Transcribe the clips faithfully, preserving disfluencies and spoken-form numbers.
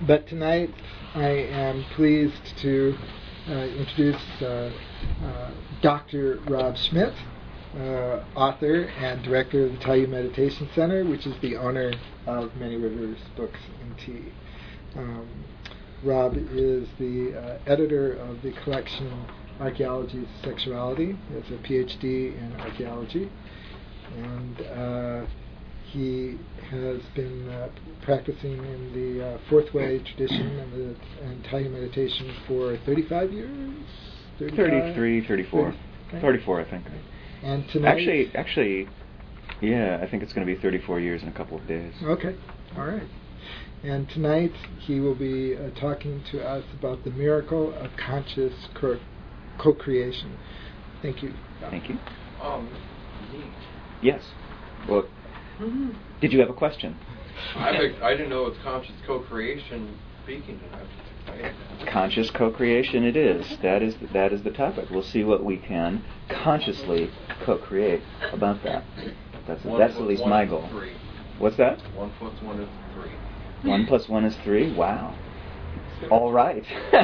but tonight I am pleased to uh, introduce uh, uh, Doctor Rob Schmidt, uh, author and director of the Taiyu Meditation Center, which is the owner of Many Rivers Books and Tea. Um, Rob is the uh, editor of the collection Archaeology of Sexuality. He has a P H D in archaeology, and uh, he has been uh, practicing in the uh, Fourth Way tradition and, the, and Taiyu meditation for thirty-five years? thirty-three, thirty-four. thirty, okay. thirty-four, I think. And tonight... Actually, actually, yeah, I think it's going to be thirty-four years in a couple of days. Okay, all right. And tonight he will be uh, talking to us about the miracle of conscious co- co-creation. Thank you. Thank you. Um, me. Yes. Well, mm-hmm. Did you have a question? I, I didn't know it's conscious co-creation speaking tonight. Conscious co-creation it is. That is the, that is the topic. We'll see what we can consciously co-create about that. That's a, that's at least my goal. Three. What's that? One plus one is three. One plus one is three? Wow. All right.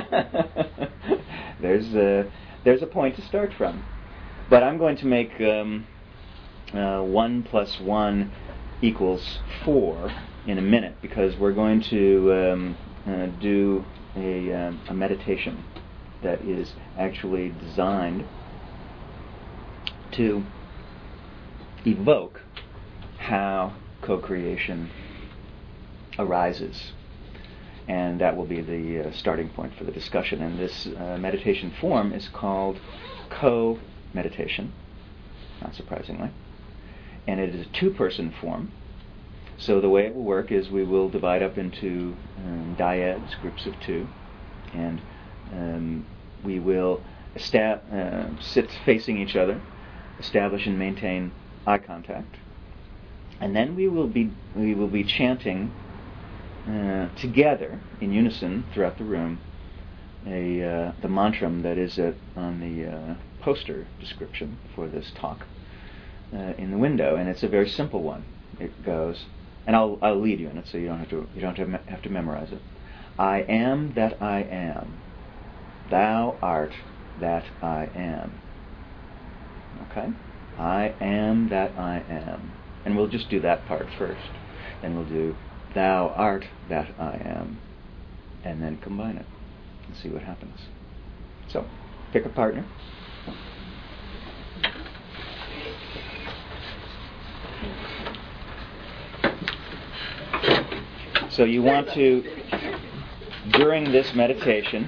there's a there's a point to start from. But I'm going to make um, uh, one plus one equals four in a minute, because we're going to um, uh, do a, um, a meditation that is actually designed to evoke how co-creation arises. And that will be the uh, starting point for the discussion. And this uh, meditation form is called co-meditation, not surprisingly. And it is a two-person form. So the way it will work is we will divide up into um, dyads, groups of two, and um, we will esta- uh, sit facing each other, establish and maintain eye contact, and then we will be we will be chanting uh, together in unison throughout the room a uh, the mantra that is uh, on the uh, poster description for this talk uh, in the window, and it's a very simple one. It goes, and I'll I'll lead you in it, so you don't have to you don't have to, me- have to memorize it. I am that I am. Thou art that I am. Okay? I am that I am. And we'll just do that part first. Then we'll do thou art that I am. And then combine it and see what happens. So, pick a partner. So you want to, during this meditation,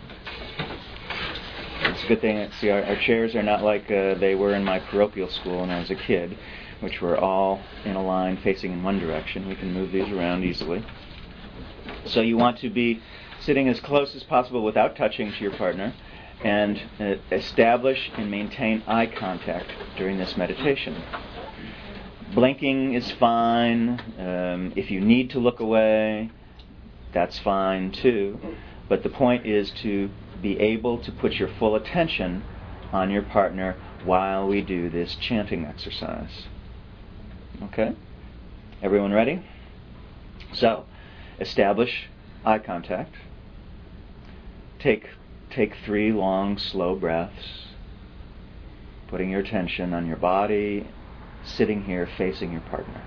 it's a good thing that, see, our, our chairs are not like uh, they were in my parochial school when I was a kid, which were all in a line facing in one direction. We can move these around easily. So you want to be sitting as close as possible without touching to your partner, and uh, establish and maintain eye contact during this meditation. Blinking is fine. Um, if you need to look away, that's fine too. But the point is to be able to put your full attention on your partner while we do this chanting exercise. Okay? Everyone ready? So, establish eye contact. Take take three long, slow breaths, putting your attention on your body, sitting here facing your partner.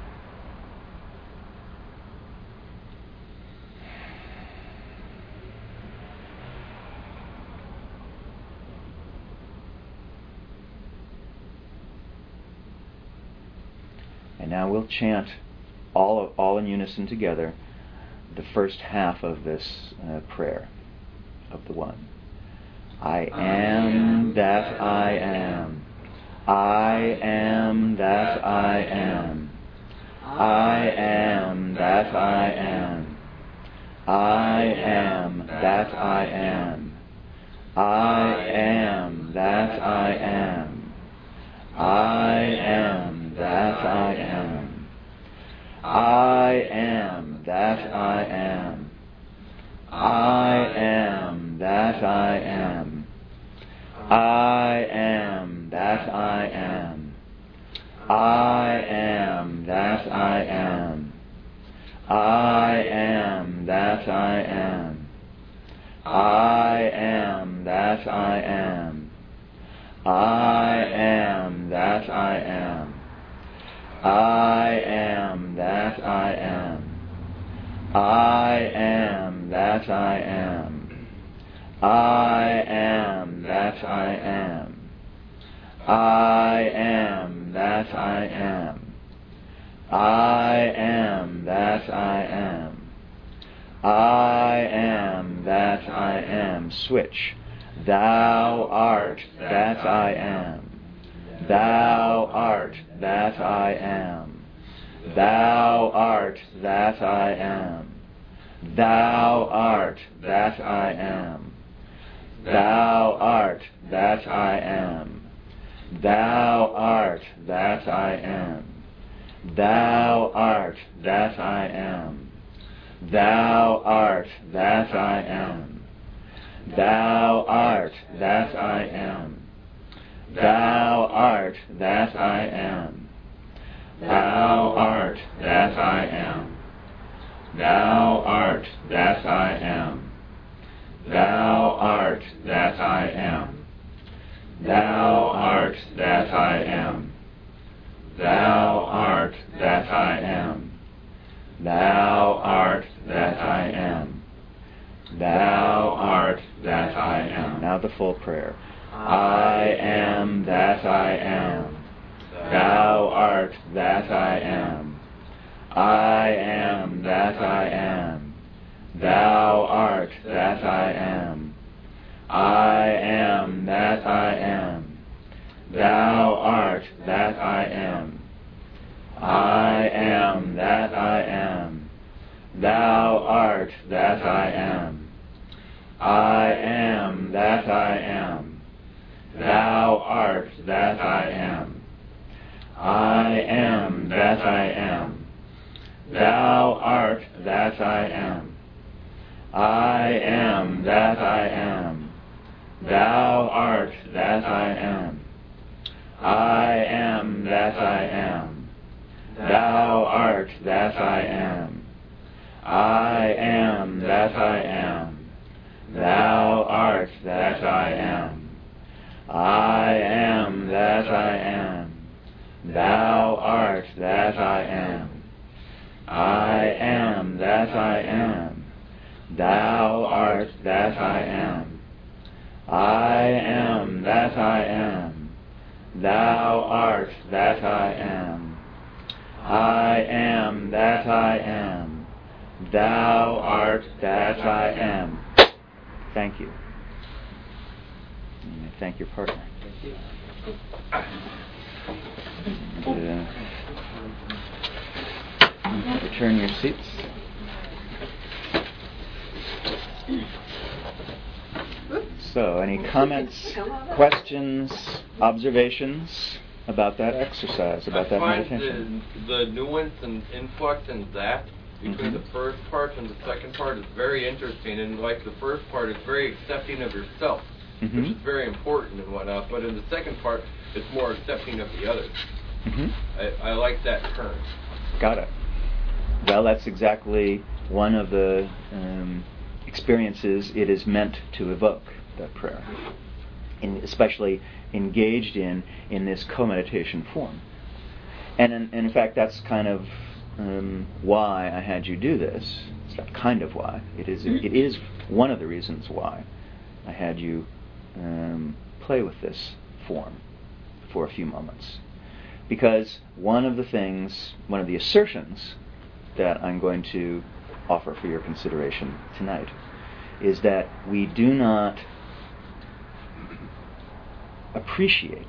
And now we'll chant all all in unison together the first half of this uh, prayer of the one. I am that I am. I am that I am. I am that I am. I am that I am. I am that I am. I am that I am. I am that I am. I am that I am. I am that I am. I am that I am. I am that that I am. I am that I am. I am that I am. I am that I am. I am that I am. I am that I am. I am that I am. I am that I am. I am that I am. Switch. Thou art that I am. Thou art that I am. Thou art that I am. Thou art that I am. Thou art that I am. Thou art that I am. Thou art that I am. Thou art that I am. Thou art that I am. Thou art that I am. Thou art that I am. Thou art that I am. Thou art that I am. Thou art that I am. Thou art that I am. Thou art that I am. Thou art that I am. Now the full prayer. I am that I am. Thou art that I am. I am that I am. Thou art that I am. I am that I am. Thou art that I am. I am that I am. Thou art that I am. I am that I am. Thou art that I am. I am that I am. Thou art that I am. I am that I am. Thou art that I am. I am that I am. Thou art that I am. I am that I am. Thou art that I am. I am that I am. Thou art that I am. I am that I am. Thou art that I am. I am that I am. Thou art that I am. I am that I am. Thou art that I am. Thank you. And thank your partner. Thank you. And, uh, return your seats. So, any comments, questions, observations about that exercise, about I that find meditation? The, the nuance and influx in that between Mm-hmm. the first part and the second part is very interesting. And like the first part is very accepting of yourself, Mm-hmm. which is very important and whatnot. But in the second part, it's more accepting of the others. Mm-hmm. I, I like that turn. Got it. Well, that's exactly one of the um, experiences it is meant to evoke, that prayer, in, especially engaged in in this co-meditation form. And in, in fact, that's kind of um, why I had you do this. It's not kind of why. It is. It is one of the reasons why I had you um, play with this form for a few moments. Because one of the things, one of the assertions that I'm going to offer for your consideration tonight is that we do not appreciate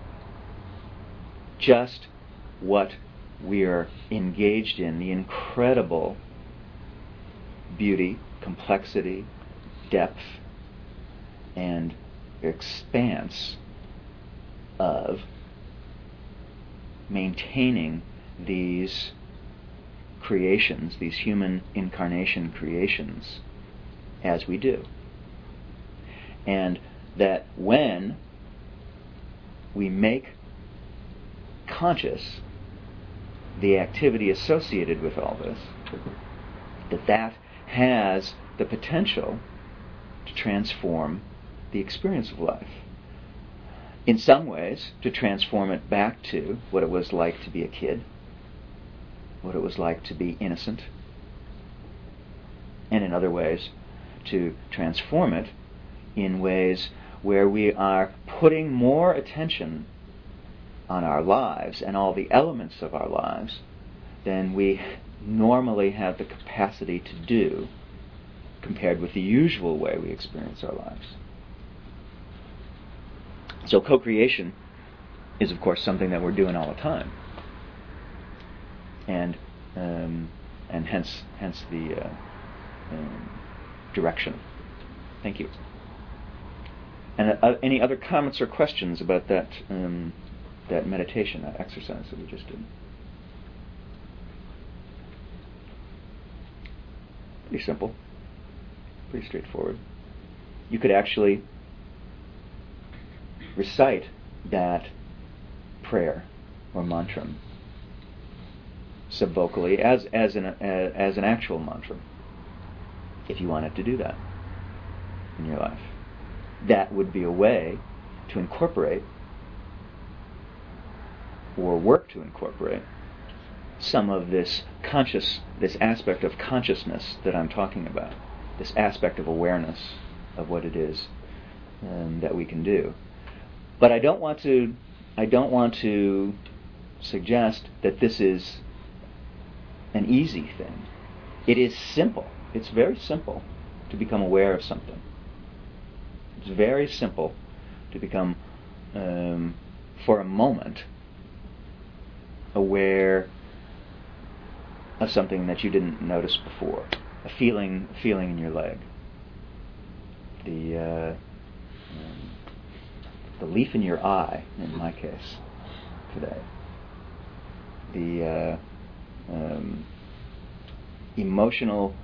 just what we are engaged in, the incredible beauty, complexity, depth, and expanse of maintaining these creations, these human incarnation creations, as we do. And that when we make conscious the activity associated with all this, that that has the potential to transform the experience of life. In some ways, to transform it back to what it was like to be a kid, what it was like to be innocent, and in other ways, to transform it in ways where we are putting more attention on our lives and all the elements of our lives than we normally have the capacity to do compared with the usual way we experience our lives. So co-creation is, of course, something that we're doing all the time, and um, and hence hence the uh, um, direction. Thank you. And uh, any other comments or questions about that um, that meditation, that exercise that we just did? Pretty simple, pretty straightforward. You could actually recite that prayer or mantra subvocally as as an uh, as an actual mantra, if you wanted to do that in your life. That would be a way to incorporate or work to incorporate some of this conscious, this aspect of consciousness that I'm talking about, this aspect of awareness of what it is um, that we can do. But I don't want to, I don't want to suggest that this is an easy thing. It is simple. It's very simple to become aware of something. It's very simple to become, um, for a moment, aware of something that you didn't notice before. A feeling, feeling in your leg. The uh, um, the leaf in your eye, in my case, today. The uh, um, emotional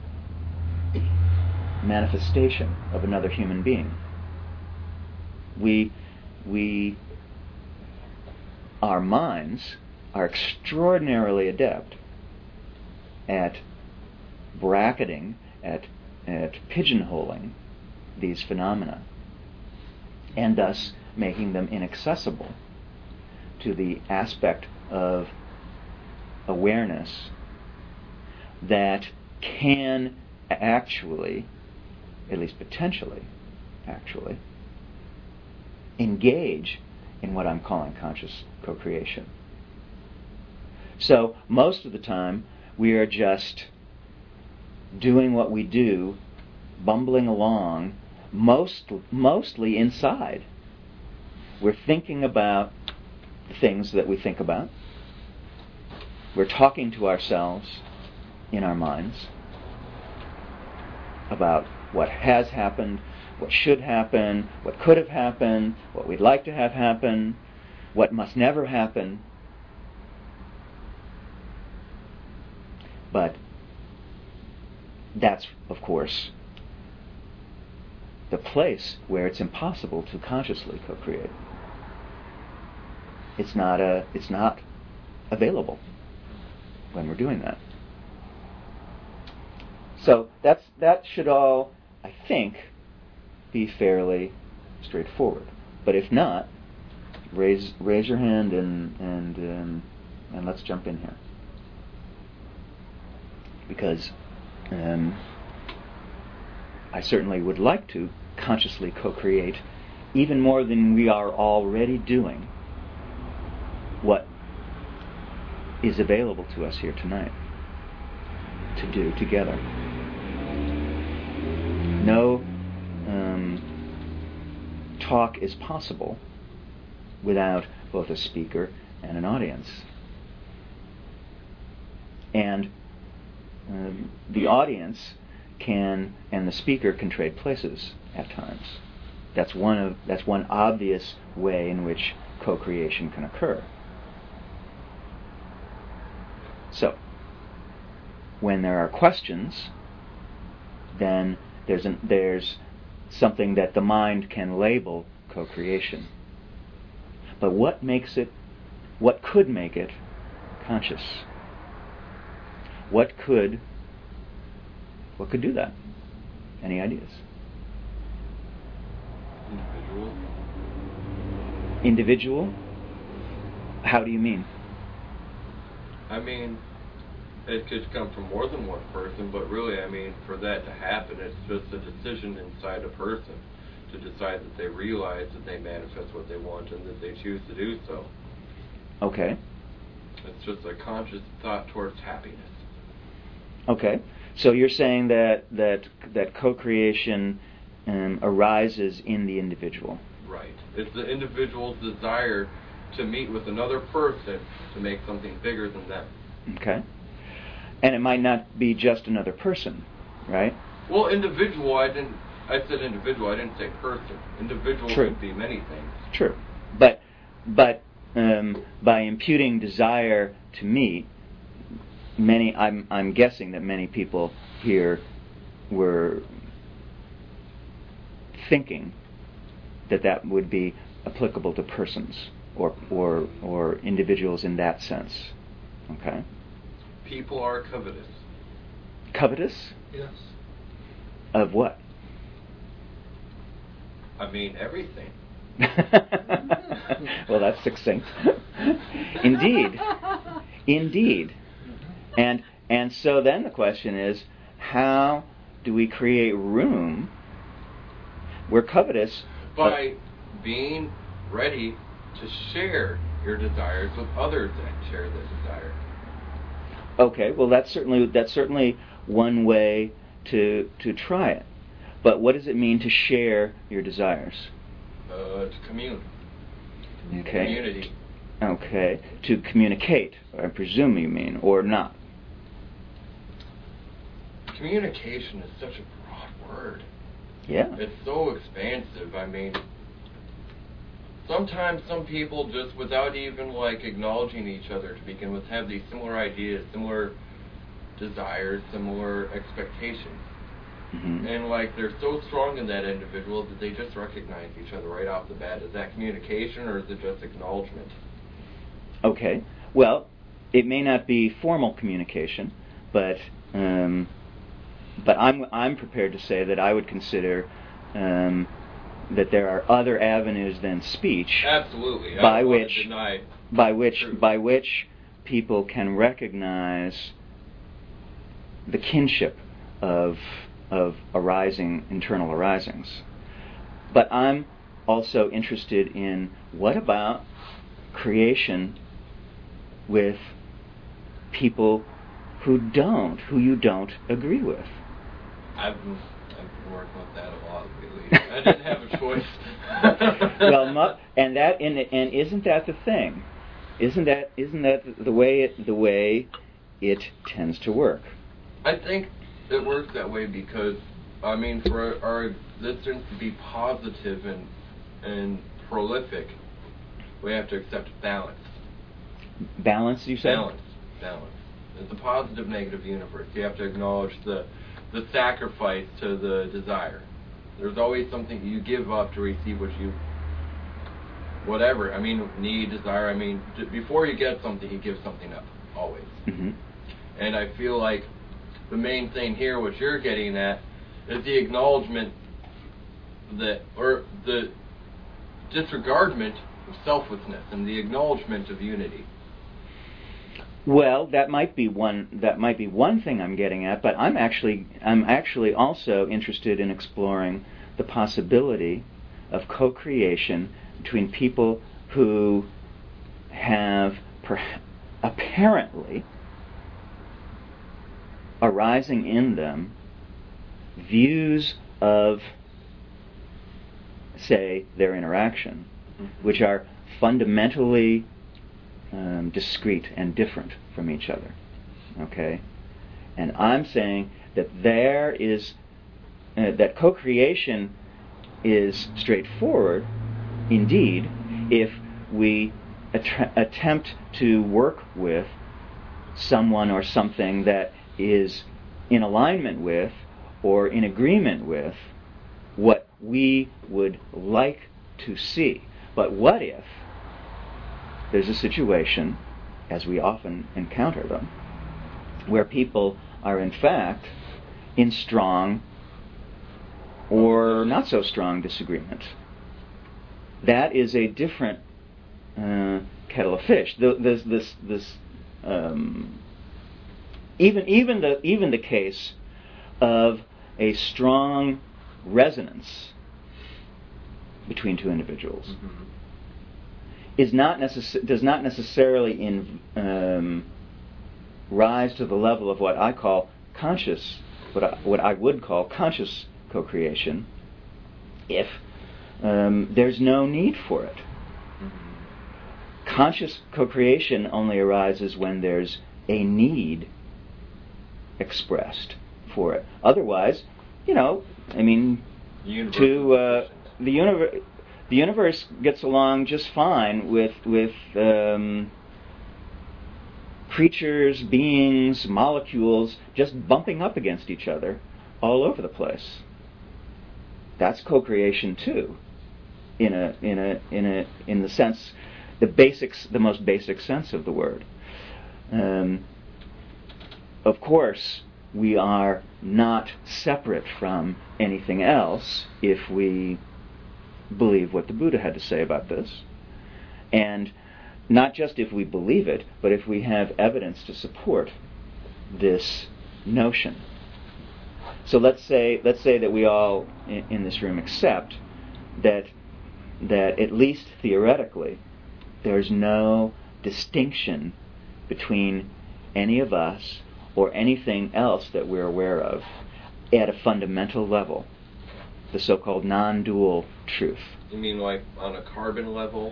manifestation of another human being. We, we, our minds are extraordinarily adept at bracketing, at, at pigeonholing these phenomena, and thus making them inaccessible to the aspect of awareness that can actually, at least potentially, actually, engage in what I'm calling conscious co-creation. So most of the time we are just doing what we do, bumbling along, most, mostly inside. We're thinking about the things that we think about. We're talking to ourselves in our minds about what has happened, what should happen, what could have happened, what we'd like to have happen, what must never happen. But that's, of course, the place where it's impossible to consciously co-create. It's not a, it's not available when we're doing that. So that's that should all, I think, be fairly straightforward. But if not, raise raise your hand and and um, and let's jump in here, because um, I certainly would like to consciously co-create even more than we are already doing what is available to us here tonight to do together. No um, talk is possible without both a speaker and an audience. And um, the audience can, and the speaker can trade places at times. That's one of that's one obvious way in which co-creation can occur. So, when there are questions, then there's an, there's something that the mind can label co-creation. But what makes it, what could make it conscious? What could What could do that? Any ideas? Individual. Individual? How do you mean? I mean, it could come from more than one person, but really, I mean, for that to happen, it's just a decision inside a person to decide that they realize that they manifest what they want and that they choose to do so. Okay. It's just a conscious thought towards happiness. Okay. So you're saying that that that co-creation um, arises in the individual. Right. It's the individual's desire to meet with another person to make something bigger than them. Okay. And it might not be just another person, right? Well, individual, I didn't, I said individual, I didn't say person. Individual True. could be many things. True. But, but um, by imputing desire to meet, many, I'm, I'm guessing that many people here were thinking that that would be applicable to persons or, or, or individuals in that sense. Okay. People are covetous. Covetous? Yes. Of what? I mean, everything. Well, that's succinct. Indeed. Indeed. And and so then the question is, how do we create room where covetous... By uh, being ready to share your desires with others that share the desire. Okay, well that's certainly that's certainly one way to to try it. But what does it mean to share your desires? Uh, to commune. Okay. Community. Okay. To communicate, I presume you mean, or not? Communication is such a broad word. Yeah. It's so expansive. I mean, sometimes some people just without even like acknowledging each other to begin with have these similar ideas, similar desires, similar expectations. Mm-hmm. And like they're so strong in that individual that they just recognize each other right off the bat. Is that communication or is it just acknowledgement? Okay. Well, it may not be formal communication, but um, but I'm I'm prepared to say that I would consider um, that there are other avenues than speech. Absolutely. I by don't which want to deny by which truth. by which people can recognize the kinship of of arising internal arisings. But I'm also interested in what about creation with people who don't, who you don't agree with. I've been, I've been working with that a lot lately. I didn't have a choice. Well, mu- and that and, and isn't that the thing? Isn't that isn't that the way it, the way it tends to work? I think it works that way because, I mean, for our existence to be positive and and prolific, we have to accept balance. Balance, you said? Balance. Balance. It's a positive, negative universe. You have to acknowledge the the sacrifice to the desire. There's always something you give up to receive what you, whatever. I mean, need, desire. I mean, d- before you get something, you give something up. Always. Mm-hmm. And I feel like the main thing here, what you're getting at, is the acknowledgement that, or the disregardment of selflessness and the acknowledgement of unity. Well, that might be one. That might be one thing I'm getting at. But I'm actually, I'm actually also interested in exploring the possibility of co-creation between people who have per- apparently arising in them views of, say, their interaction, mm-hmm. which are fundamentally um, discrete and different from each other. Okay? And I'm saying that there is, uh, that co-creation is straightforward, indeed, if we att- attempt to work with someone or something that is in alignment with or in agreement with what we would like to see. But what if there's a situation, as we often encounter them, where people are in fact in strong or not so strong disagreement. That is a different uh, kettle of fish. The, this, this, this, um, even even the even the case of a strong resonance between two individuals mm-hmm. is not necess- does not necessarily in, um, rise to the level of what I call conscious, what I, what I would call conscious co-creation, if um, there's no need for it. Mm-hmm. Conscious co-creation only arises when there's a need expressed for it. Otherwise, you know, I mean, to uh, the universe, the universe gets along just fine with with um, creatures, beings, molecules just bumping up against each other all over the place. That's co-creation too, in a in a in a in the sense, the basics, the most basic sense of the word. Um, of course, we are not separate from anything else if we believe what the Buddha had to say about this, and not just if we believe it, but if we have evidence to support this notion. So let's say let's say that we all in, in this room accept that that at least theoretically there's no distinction between any of us or anything else that we're aware of at a fundamental level, the so-called non-dual truth. You mean like on a carbon level?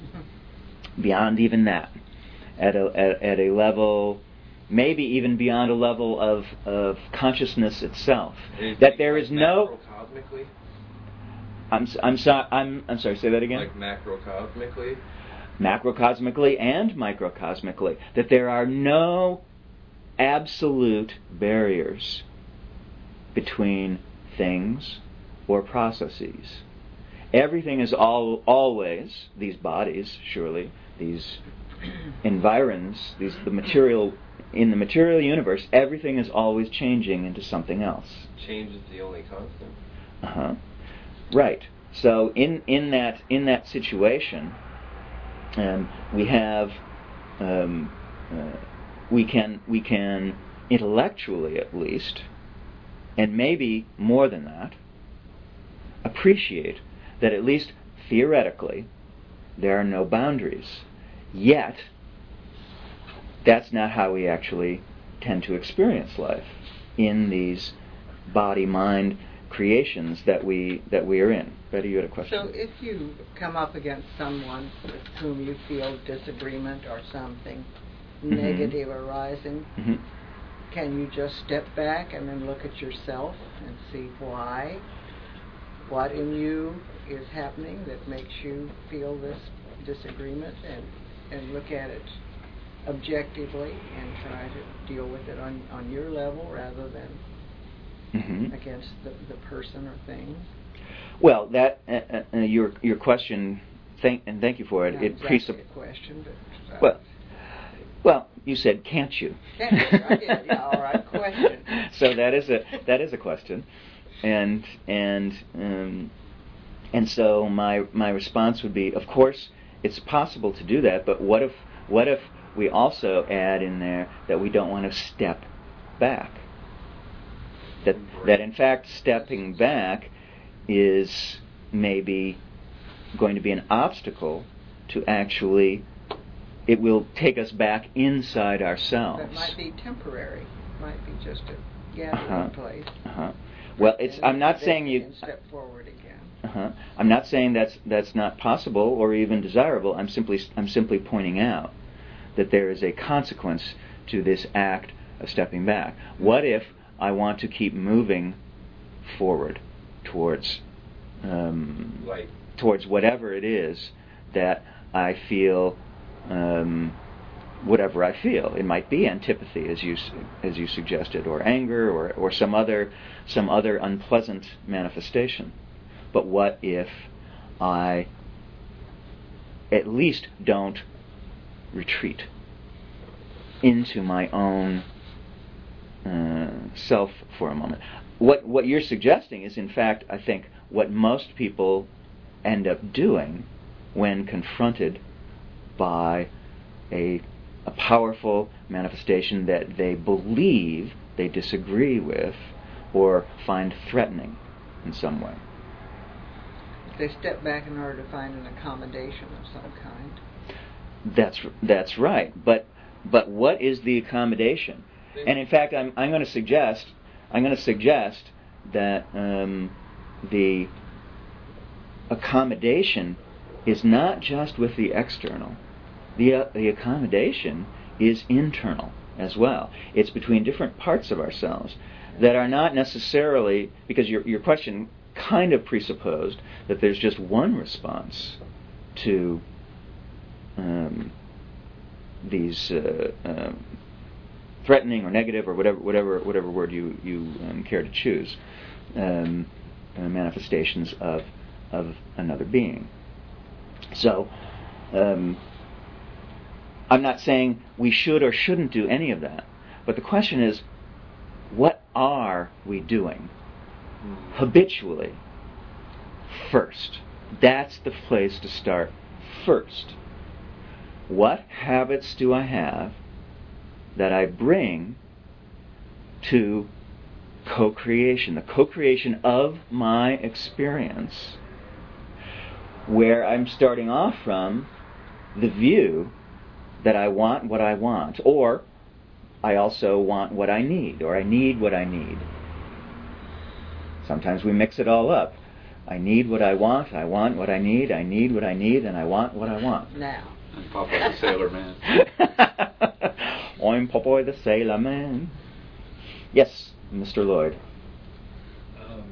Beyond even that, at a at, at a level, maybe even beyond a level of, of consciousness itself, that there like is no. Macrocosmically? I'm I'm sorry. I'm I'm sorry. Say that again. Like macrocosmically. Macrocosmically and microcosmically, that there are no absolute barriers between things or processes. Everything is all always, these bodies, surely, these environs, these the material in the material universe, everything is always changing into something else. Change is the only constant. Uh-huh. Right. So in, in that in that situation, um, we have um, uh, we can we can intellectually at least, and maybe more than that, appreciate that at least theoretically there are no boundaries. Yet that's not how we actually tend to experience life in these body-mind creations that we that we are in. Betty, you had a question? So if you come up against someone with whom you feel disagreement or something mm-hmm. negative arising, mm-hmm. can you just step back and then look at yourself and see why, what in you is happening that makes you feel this disagreement, and, and look at it objectively and try to deal with it on, on your level rather than mm-hmm. against the, the person or thing? Well, that uh, uh, your your question, thank and thank you for it. Not it exactly presupp- a question, but uh, well, well, you said can't you? Can't you? I did. Yeah, all right. Question. So that is a that is a question, and and um, and so my my response would be, of course, it's possible to do that, but what if what if we also add in there that we don't want to step back? That that in fact stepping back is maybe going to be an obstacle to actually, it will take us back inside ourselves. That might be temporary. Might be just a gathering uh-huh. place. Uh-huh. Well, it's. And I'm not then saying you you. can step forward again. Uh-huh. I'm not saying that's that's not possible or even desirable. I'm simply I'm simply pointing out that there is a consequence to this act of stepping back. What if I want to keep moving forward towards um, like. towards whatever it is that I feel, um, whatever I feel. It might be antipathy, as you as you suggested, or anger, or, or some other some other unpleasant manifestation. But what if I at least don't retreat into my own uh, self for a moment. What what you're suggesting is, in fact, I think, what most people end up doing when confronted by a a powerful manifestation that they believe they disagree with or find threatening in some way. They step back in order to find an accommodation of some kind. That's that's right. But but what is the accommodation? And in fact, I'm I'm going to suggest I'm going to suggest that um, the accommodation is not just with the external. The uh, the accommodation is internal as well. It's between different parts of ourselves that are not necessarily, because your your question kind of presupposed that there's just one response to um, these uh, uh, threatening or negative or whatever whatever whatever word you you um, care to choose um, uh, manifestations of of another being. So. Um, I'm not saying we should or shouldn't do any of that, but the question is, what are we doing habitually first? That's the place to start first. What habits do I have that I bring to co-creation, the co-creation of my experience, where I'm starting off from the view that I want what I want, or I also want what I need, or I need what I need. Sometimes we mix it all up. I need what I want, I want what I need, I need what I need, and I want what I want. Now. I'm Popeye the Sailor Man. I'm Popeye the Sailor Man. Yes, Mister Lloyd. Um,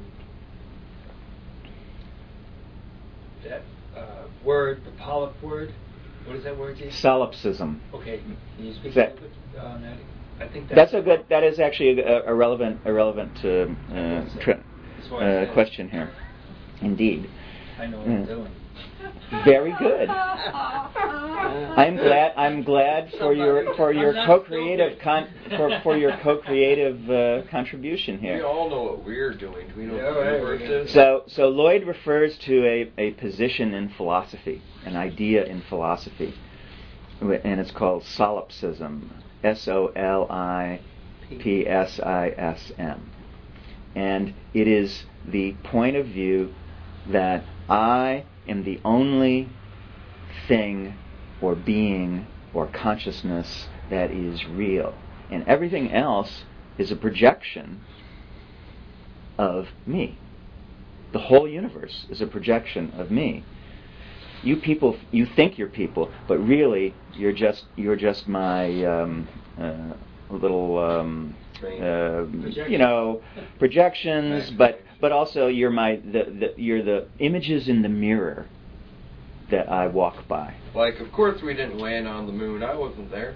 that uh, word, the polyp word, what is that word, Jason? Solipsism. Okay, can you speak that, a little bit on that? I think that's that's, a good. That is actually a, a relevant, a relevant uh, uh, tri- uh, question here. Indeed. I know what uh, I'm doing. Very good. I'm glad. I'm glad for your for your co-creative con, for for your co-creative uh, contribution here. We all know what we're doing. Do we know Yeah, what the right, universe right. is? So so Lloyd refers to a, a position in philosophy, an idea in philosophy, and it's called solipsism. S O L I P S I S M. And it is the point of view that I am the only thing or being or consciousness that is real. And everything else is a projection of me. The whole universe is a projection of me. You people, you think you're people, but really you're just you're just my um, uh, little um, uh, you know projections, but but also you're my the, the you're the images in the mirror that I walk by. Like, of course we didn't land on the moon. I wasn't there.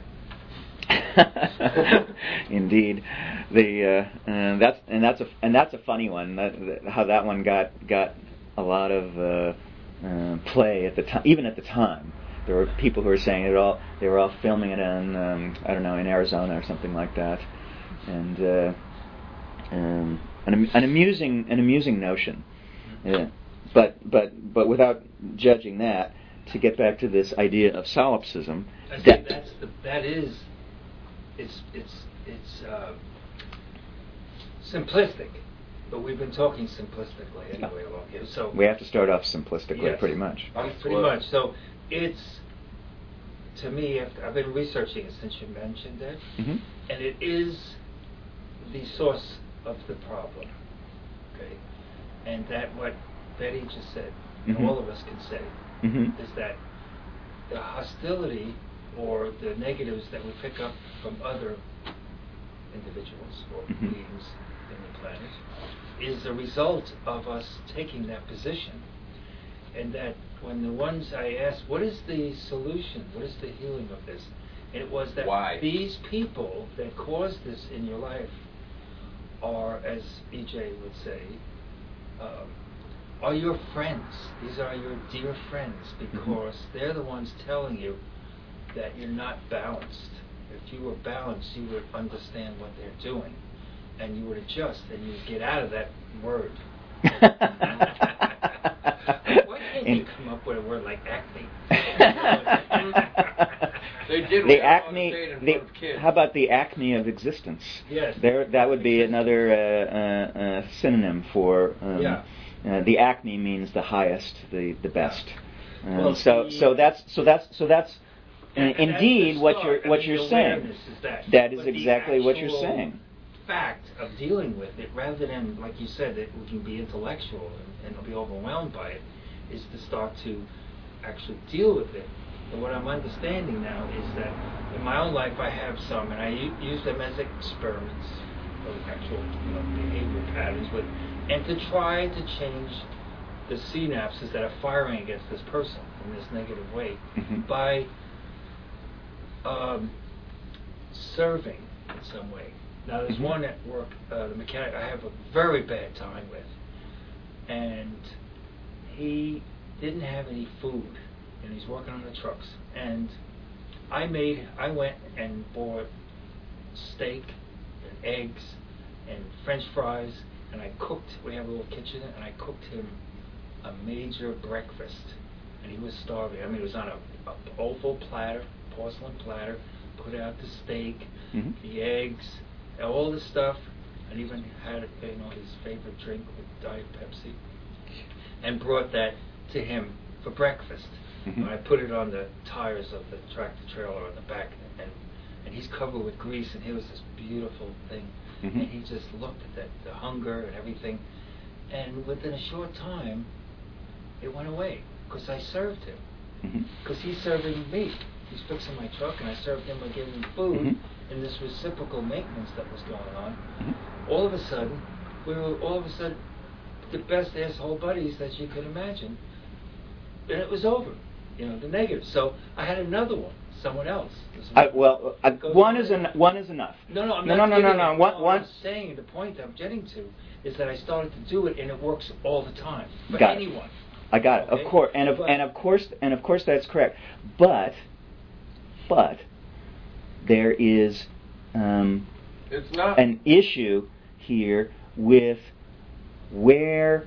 Indeed, the uh, uh, that's and that's a and that's a funny one. That, that, how that one got got a lot of uh, uh, play at the time. Even at the time, there were people who were saying it all. They were all filming it in um, I don't know in Arizona or something like that, and uh, um, an, an amusing an amusing notion. Yeah. But but but without judging that, to get back to this idea of solipsism, I that think that's the that is. It's it's it's uh, simplistic, but we've been talking simplistically anyway along here. So we have to start off simplistically, yes, pretty much. Pretty much. So it's to me. I've, I've been researching it since you mentioned it, mm-hmm. and it is the source of the problem. Okay, and that what Betty just said, and mm-hmm. all of us can say, mm-hmm. is that the hostility or the negatives that we pick up from other individuals or mm-hmm. beings in the planet is a result of us taking that position. And that when the ones I asked, what is the solution? What is the healing of this? And it was that Why? these people that caused this in your life are, as E J would say, um, are your friends. These are your dear friends because mm-hmm. they're the ones telling you that you're not balanced. If you were balanced, you would understand what they're doing. and you would adjust, and you would get out of that word. Why can't you come up with a word like acne? They did the well acme. on the stage in The, front of kids. how about the acme of existence? Yes. There, that would be another uh, uh, uh, synonym for. Um, Yeah. Uh, the acme means the highest, the the best. Um, Well, so the, so that's so that's so that's uh, And- and indeed that's the what start. you're I what mean, you're the saying. awareness is that. That is But the exactly what you're actual saying. Fact of dealing with it, rather than, like you said, that we can be intellectual and, and be overwhelmed by it, is to start to actually deal with it. And what I'm understanding now is that in my own life I have some, and I u- use them as experiments of actual, you know, behavior patterns, with, and to try to change the synapses that are firing against this person in this negative way Mhm. by um, serving in some way. Now, there's Mhm. one at work, uh, the mechanic, I have a very bad time with, and he didn't have any food, and he's working on the trucks. And I made, I went and bought steak and eggs and French fries, and I cooked. We have a little kitchen, and I cooked him a major breakfast, and he was starving. I mean, it was on a, a oval platter, porcelain platter. Put out the steak, Mhm. the eggs, and all the stuff, and even had, you know, his favorite drink with Diet Pepsi, and brought that to him for breakfast. Mhm. And I put it on the tires of the tractor trailer on the back, and and he's covered with grease, and here was this beautiful thing, Mhm. and he just looked at that, the hunger and everything, and within a short time, it went away because I served him, Mhm. because he's serving me. He's fixing my truck, and I served him by giving him food, Mhm. and this reciprocal maintenance that was going on. Mhm. All of a sudden, we were all of a sudden the best asshole buddies that you could imagine, and it was over. You know, the negative. So I had another one, someone else. I, well, uh, Goes one on is there. en- one is enough. No, no, I'm no, not no, no, no, giving no. it. One, no, one. I'm saying the point I'm getting to is that I started to do it, and it works all the time for Got it. anyone. I got it. Okay? Of course, and of But- and of course, and of course, that's correct. But, but, there is um, It's not. an issue here with where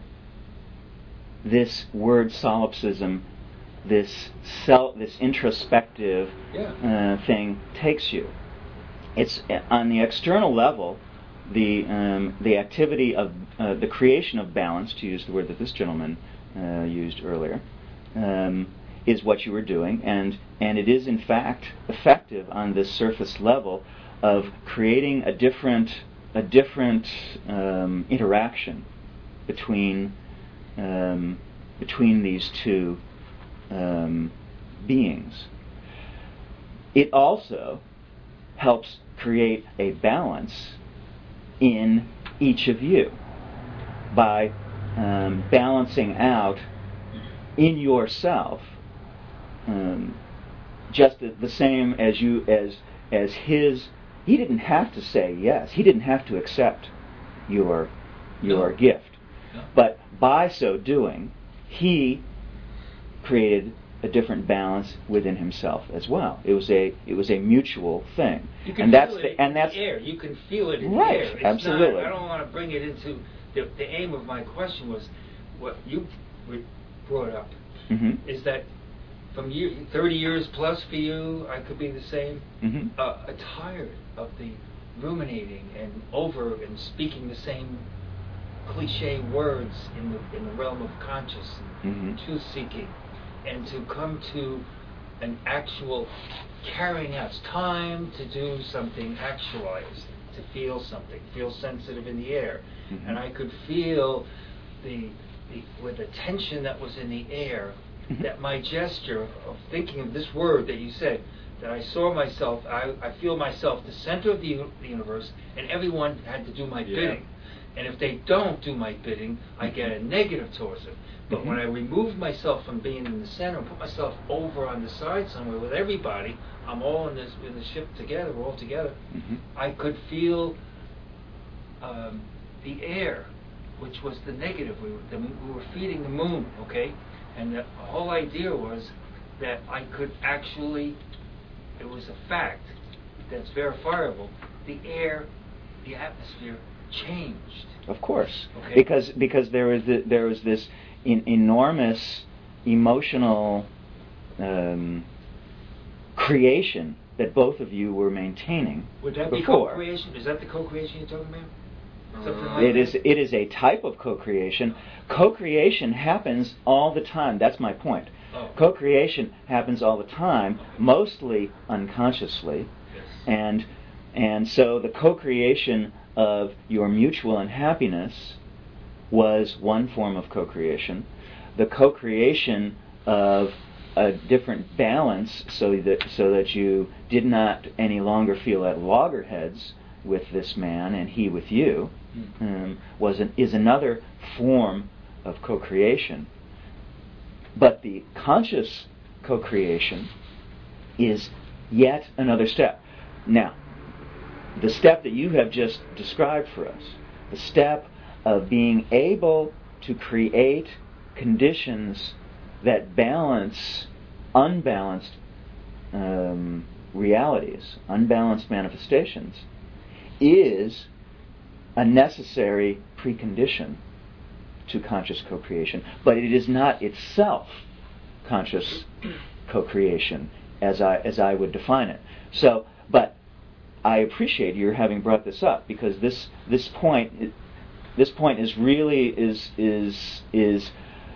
this word solipsism, this self, this introspective Yeah. uh, thing takes you. It's uh, on the external level, the um, the activity of uh, the creation of balance, to use the word that this gentleman uh, used earlier, um, is what you were doing, and and it is in fact effective on this surface level of creating a different a different um, interaction between um, between these two um, beings. It also helps create a balance in each of you by um, balancing out in yourself um, just the, the same as you as as his. He didn't have to say yes. He didn't have to accept your your No. gift, No. but by so doing, he created a different balance within himself as well. It was a it was a mutual thing, You can and feel that's it the, in and the that's air. You can feel it in Right, the air. It's absolutely. Not, I don't want to bring it into the, the aim of my question was what you re- brought up Mhm. is that from year, thirty years plus for you, I could be the same. Mhm. Uh, uh, tired of the ruminating and over and speaking the same cliche words in the in the realm of conscious Mhm. truth seeking, and to come to an actual carrying out. It's time to do something actualized, to feel something, feel sensitive in the air. Mhm. And I could feel the, the with the tension that was in the air, Mhm. that my gesture of thinking of this word that you said, that I saw myself, I, I feel myself the center of the, u- the universe, and everyone had to do my Yeah. bidding. And if they don't do my bidding, I get a negative towards it. But when I remove myself from being in the center and put myself over on the side somewhere with everybody, I'm all in this in the ship together, we're all together. Mhm. I could feel um, the air, which was the negative. We were, the, we were feeding the moon, okay? And the whole idea was that I could actually, it was a fact that's verifiable, the air, the atmosphere changed. Of course, Okay. because because there was the, there was this in, enormous emotional um, creation that both of you were maintaining Would that before. be co-creation? Is that the co-creation you're talking about? Something like It that? is it is a type of co-creation. Co-creation happens all the time. That's my point. Oh. Co-creation happens all the time, mostly unconsciously, Yes. and and so the co-creation of your mutual unhappiness was one form of co-creation. The co-creation of a different balance, so that so that you did not any longer feel at loggerheads with this man and he with you, um, was an, is another form of co-creation. But the conscious co-creation is yet another step. Now, the step that you have just described for us, the step of being able to create conditions that balance unbalanced um, realities, unbalanced manifestations, is a necessary precondition to conscious co-creation. But it is not itself conscious co-creation as I as I would define it. So, but I appreciate your having brought this up, because this this point this point is really is is is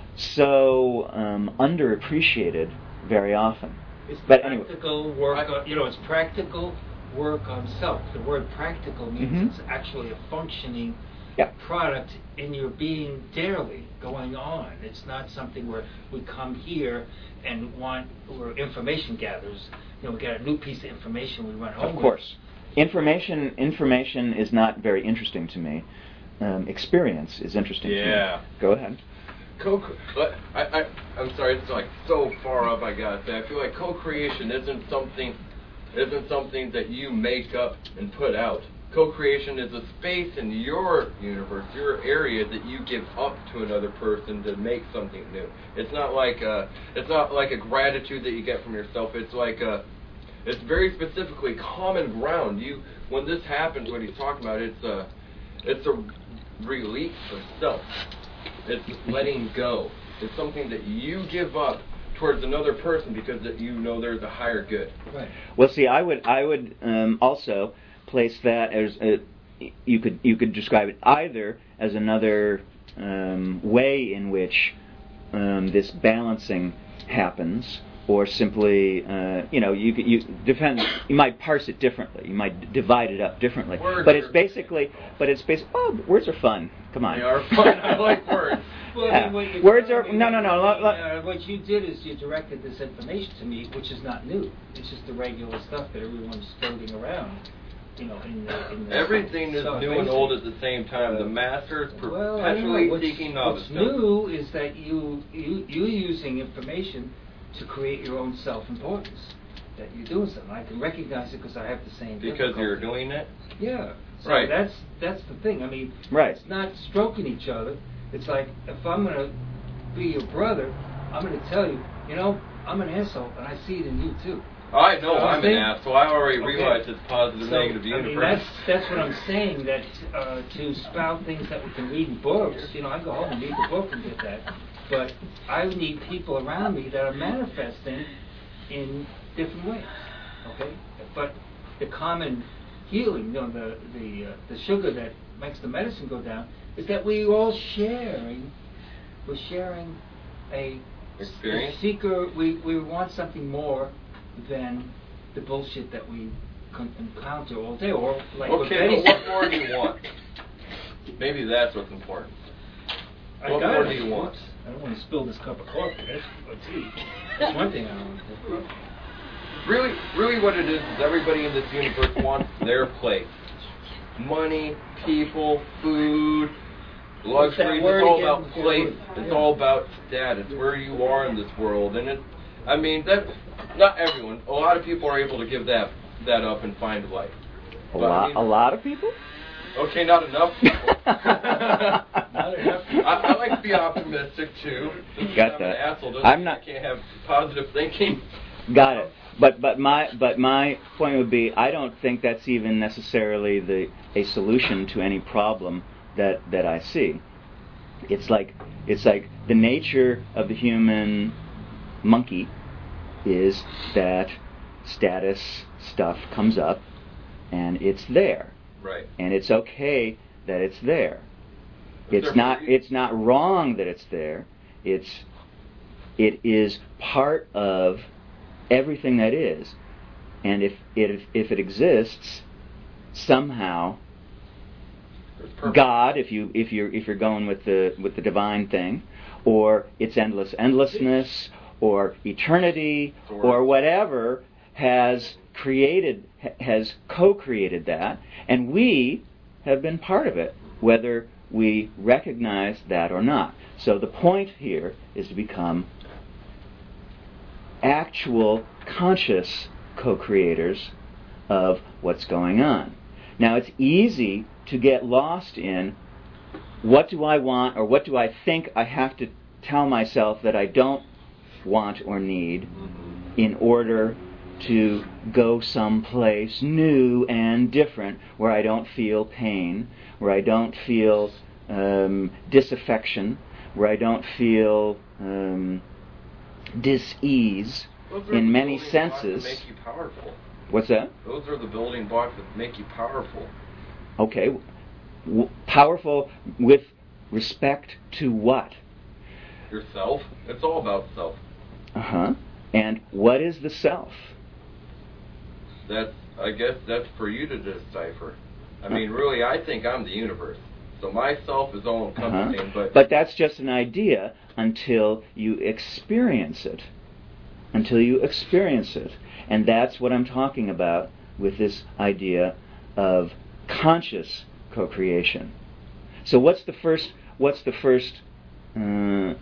so um, underappreciated very often. It's But anyway. practical work on, you know, it's practical work on self. The word practical means Mhm. it's actually a functioning Yeah. product in your being daily going on. It's not something where we come here and want, we're information gatherers. You know, we get a new piece of information we run home Of with. course. Information information is not very interesting to me. Um, experience is interesting to me. Yeah. Go ahead. Co- I, I, I'm sorry, it's like so far up. I gotta say, I feel like co-creation isn't something, isn't something that you make up and put out. Co-creation is a space in your universe, your area, that you give up to another person to make something new. It's not like a, it's not like a gratitude that you get from yourself. It's like a, it's very specifically common ground. You, when this happens, what he's talking about, it's a, it's a release of self. It's letting go. It's something that you give up towards another person because that you know there's a higher good. Right. Well, see, I would I would um, also place that as a, you could you could describe it either as another um, way in which um, this balancing happens, or simply uh, you know you could- you defend you might parse it differently. You might d- divide it up differently. Words but it's are- basically but it's basically oh, words are fun. Come on. They are fun. I like words. Well, Yeah. I mean, what you- Words are- I mean, no, no, no, I let- mean, let- uh, what you did is you directed this information to me, which is not new. It's just the regular stuff that everyone's floating around. You know, in the, in the Everything is so new and basic. old at the same time. The master is Well, I don't know. perpetually What's, seeking what's novice. new is that you you you're using information to create your own self-importance. That you're doing something. I can recognize it because I have the same. Because you're difficulty. doing it? Yeah. So Right. That's that's the thing. I mean, Right. it's not stroking each other. It's like, if I'm going to be your brother, I'm going to tell you, you know, I'm an asshole, and I see it in you too. I know You know what I'm I'm an saying? asshole. I already Okay. realized it's positive, So, negative I mean, universe. that's that's what I'm saying. That uh, to spout things that we can read in books, you know, I go home and read the book and get that. But I need people around me that are manifesting in different ways. Okay, but the common healing, you know, the the uh, the sugar that makes the medicine go down, is that we all sharing. We're sharing a Experience? a seeker. We we want something more than the bullshit that we con- encounter all day, or like what Okay, Betty but said. what more do you want? Maybe that's what's important. I What got more it. do you want? I don't want to spill this cup of coffee. That's, or tea. That's one thing I don't want to do. Really, really what it is is everybody in this universe wants their place. Money, people, food, What's that luxuries. word It's all again? about place. It's Yeah. all about status, where you are in this world. And it, I mean, that not everyone. A lot of people are able to give that that up and find life. A But, I lot mean- a lot of people. Okay, not enough people. Not enough people. I, I like to be optimistic too. Got I'm that. An asshole doesn't I'm mean not- I can't have positive thinking. Got it. but but my but my point would be, I don't think that's even necessarily the a solution to any problem that that I see. It's like it's like the nature of the human monkey is that status stuff comes up, and it's there, Right. and it's okay that it's there. It's there not for- it's not wrong that it's there. It's it is part of everything that is, and if it if it exists somehow, It's perfect. God, if you if you're if you're going with the with the divine thing, or its endless endlessness, or eternity, Source. or whatever, has created ha- has co-created that, and we have been part of it, whether we recognize that or not. So the point here is to become actual conscious co-creators of what's going on. Now, it's easy to get lost in, what do I want, or what do I think I have to tell myself that I don't want or need in order to go someplace new and different, where I don't feel pain, where I don't feel um, disaffection, where I don't feel um, dis-ease Those are in the many building blocks that senses. make you powerful. What's that? Those are the building blocks that make you powerful. Okay. W- powerful with respect to what? Yourself. It's all about self. Uh-huh. And what is the self? That's, I guess that's for you to decipher. I mean, really, I think I'm the universe. So myself is all encompassing, Uh-huh. but But that's just an idea until you experience it. Until you experience it. And that's what I'm talking about with this idea of conscious co-creation. So what's the first what's the first uh,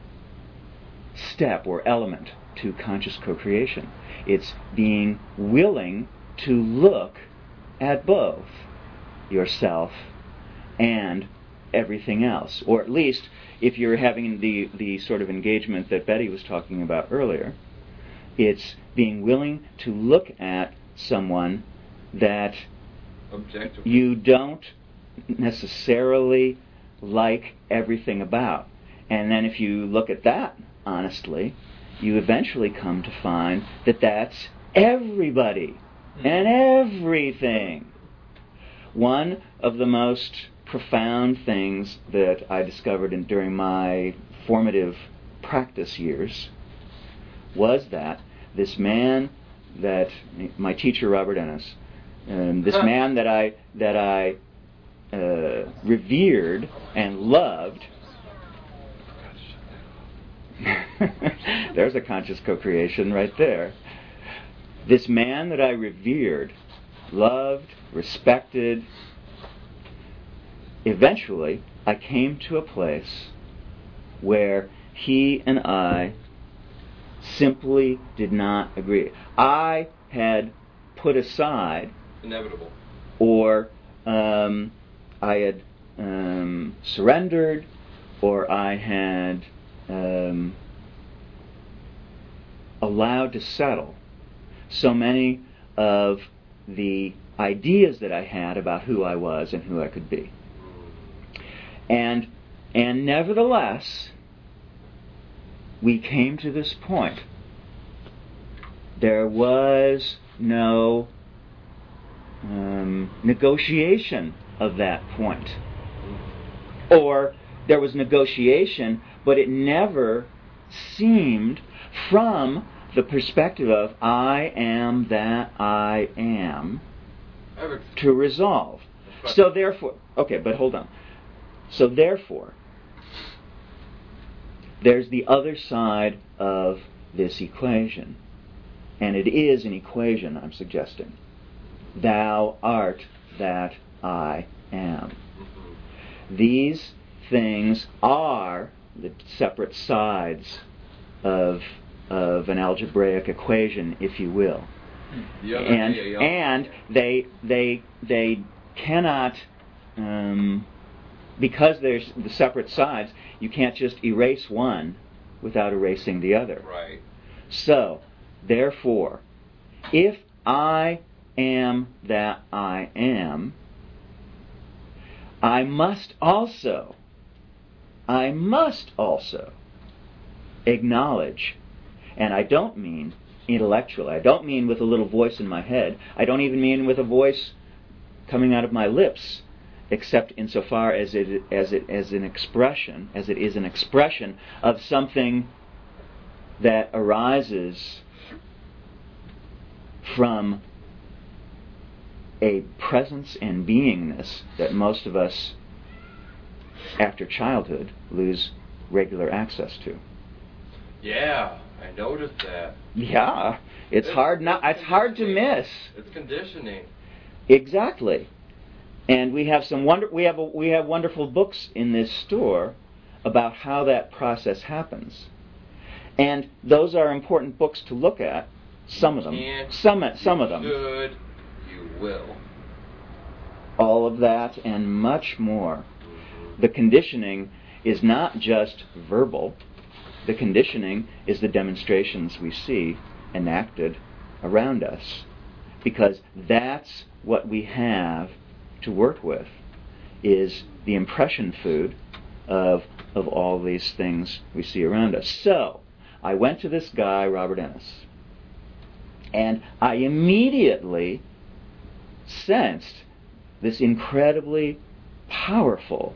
step or element to conscious co-creation? It's being willing to look at both yourself and everything else. Or at least, if you're having the, the sort of engagement that Betty was talking about earlier, it's being willing to look at someone that objectively. you don't necessarily like everything about. And then if you look at that honestly, you eventually come to find that that's everybody and everything. One of the most profound things that I discovered in, during my formative practice years was that this man that my teacher Robert Ennis, um, this man that I that I uh, revered and loved. There's a conscious co-creation right there. This man that I revered, loved, respected, eventually I came to a place where he and I simply did not agree. I had put aside, Inevitable. or um, I had um, surrendered, or I had um, allowed to settle so many of the ideas that I had about who I was and who I could be. And and nevertheless, we came to this point. There was no um, negotiation of that point. Or there was negotiation, but it never seemed from the perspective of I am that I am to resolve. So therefore, okay, but hold on. So therefore, there's the other side of this equation. And it is an equation, I'm suggesting. Thou art that I am. These things are the separate sides of of an algebraic equation, if you will. The other And day, yeah. and they they they cannot um, because there's the separate sides, you can't just erase one without erasing the other. Right. So, therefore, if I am that I am, I must also, I must also acknowledge, and I don't mean intellectually, I don't mean with a little voice in my head, I don't even mean with a voice coming out of my lips, except insofar as it as it as an expression, as it is an expression of something that arises from a presence and beingness that most of us, after childhood, lose regular access to. Yeah, I noticed that. Yeah, it's, It's- hard not. it's It's hard to conditioning. miss. It's conditioning. Exactly. And we have some wonder. We have a, we have wonderful books in this store about how that process happens, and those are important books to look at. Some of them. Can't, Some some you of them. should, you will. All of that and much more. The conditioning is not just verbal. The conditioning is the demonstrations we see enacted around us, because that's what we have to work with, is the impression food of of all these things we see around us. So I went to this guy, Robert Ennis, and I immediately sensed this incredibly powerful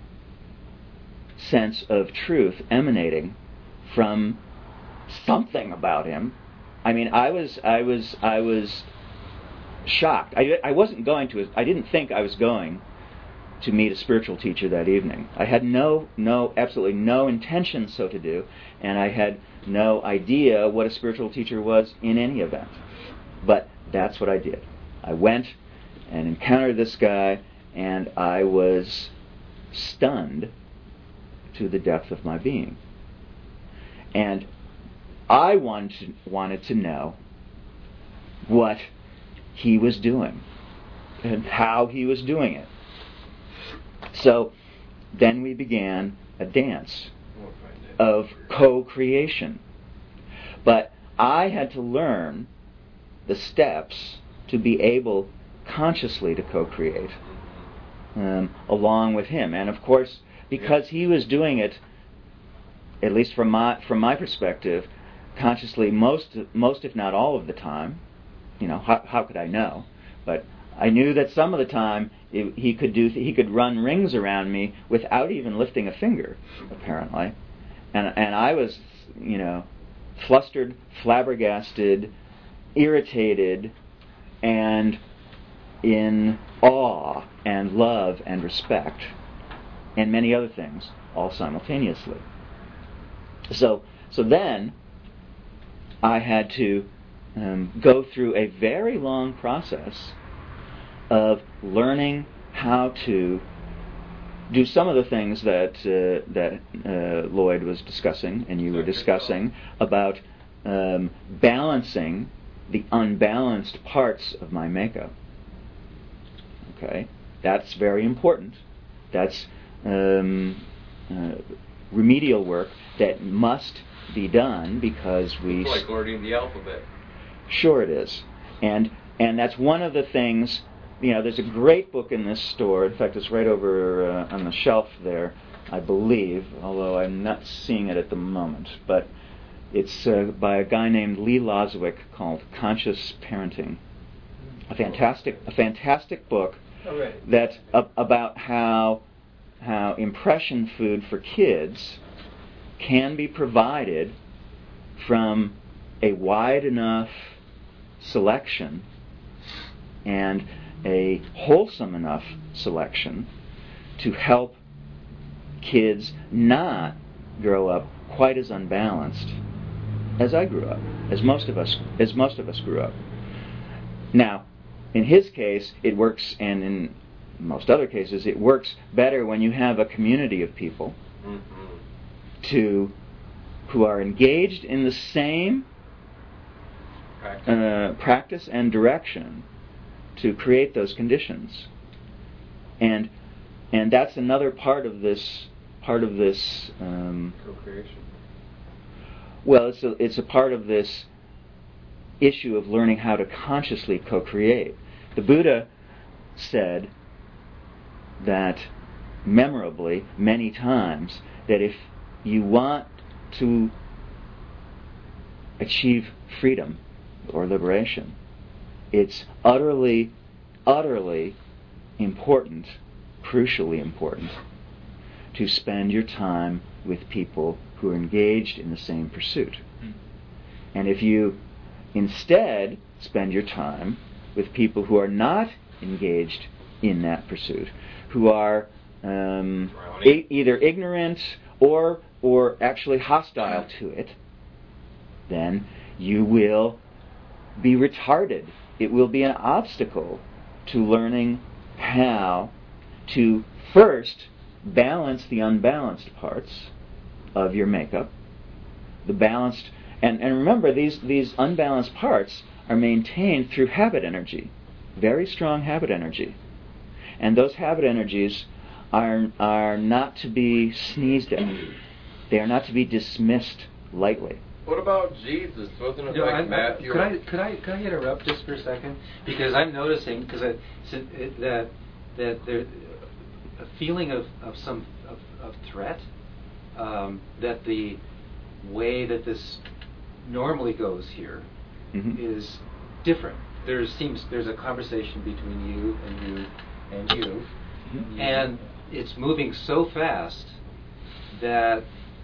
sense of truth emanating from something about him. I mean, I was, I was, I was shocked. I, I wasn't going to. I didn't think I was going to meet a spiritual teacher that evening. I had no, no, absolutely no intention so to do, and I had no idea what a spiritual teacher was in any event. But that's what I did. I went and encountered this guy, and I was stunned to the depth of my being. And I wanted to, wanted to know what he was doing and how he was doing it. So then we began a dance of co-creation. But I had to learn the steps to be able consciously to co-create um, along with him. And of course, because he was doing it, at least from my from my perspective, consciously most most if not all of the time. You know, how, how could I know? But I knew that some of the time it, he could do he could run rings around me without even lifting a finger, apparently. And and I was, you know, flustered, flabbergasted, irritated, and in awe and love and respect and many other things all simultaneously. So so then I had to um, go through a very long process of learning how to do some of the things that uh, that uh, Lloyd was discussing and you were discussing about um, balancing the unbalanced parts of my makeup. Okay, that's very important. That's um, uh, remedial work that must be done because we. It's like learning the alphabet. Sure, it is, and and that's one of the things. You know, there's a great book in this store. In fact, it's right over uh, on the shelf there, I believe, although I'm not seeing it at the moment. But it's uh, by a guy named Lee Loswick called Conscious Parenting. A fantastic, a fantastic book that uh, about how how impression food for kids can be provided from a wide enough selection and a wholesome enough selection to help kids not grow up quite as unbalanced as I grew up, as most of us as most of us grew up. Now, in his case, it works, and in most other cases, it works better when you have a community of people mm-hmm. to who are engaged in the same practice, uh, practice and direction to create those conditions. And and that's another part of this part of this um, co-creation. Well, it's a, it's a part of this issue of learning how to consciously co-create. The Buddha said that memorably many times that if you want to achieve freedom or liberation, it's utterly, utterly important, crucially important, to spend your time with people who are engaged in the same pursuit. Mm. And if you instead spend your time with people who are not engaged in that pursuit, who are um, e- either ignorant or or actually hostile to it, then you will be retarded. It will be an obstacle to learning how to first balance the unbalanced parts of your makeup. The balanced, and, and remember, these, these unbalanced parts are maintained through habit energy, very strong habit energy. And those habit energies are, are not to be sneezed at. They are not to be dismissed lightly. What about Jesus? Wasn't it You know, like I, Matthew? Could I could I could I interrupt just for a second? Because I'm noticing because I, so it, that that there a feeling of, of some of, of threat, um, that the way that this normally goes here mm-hmm. is different. There seems there's a conversation between you and you and you, mm-hmm. and it's moving so fast that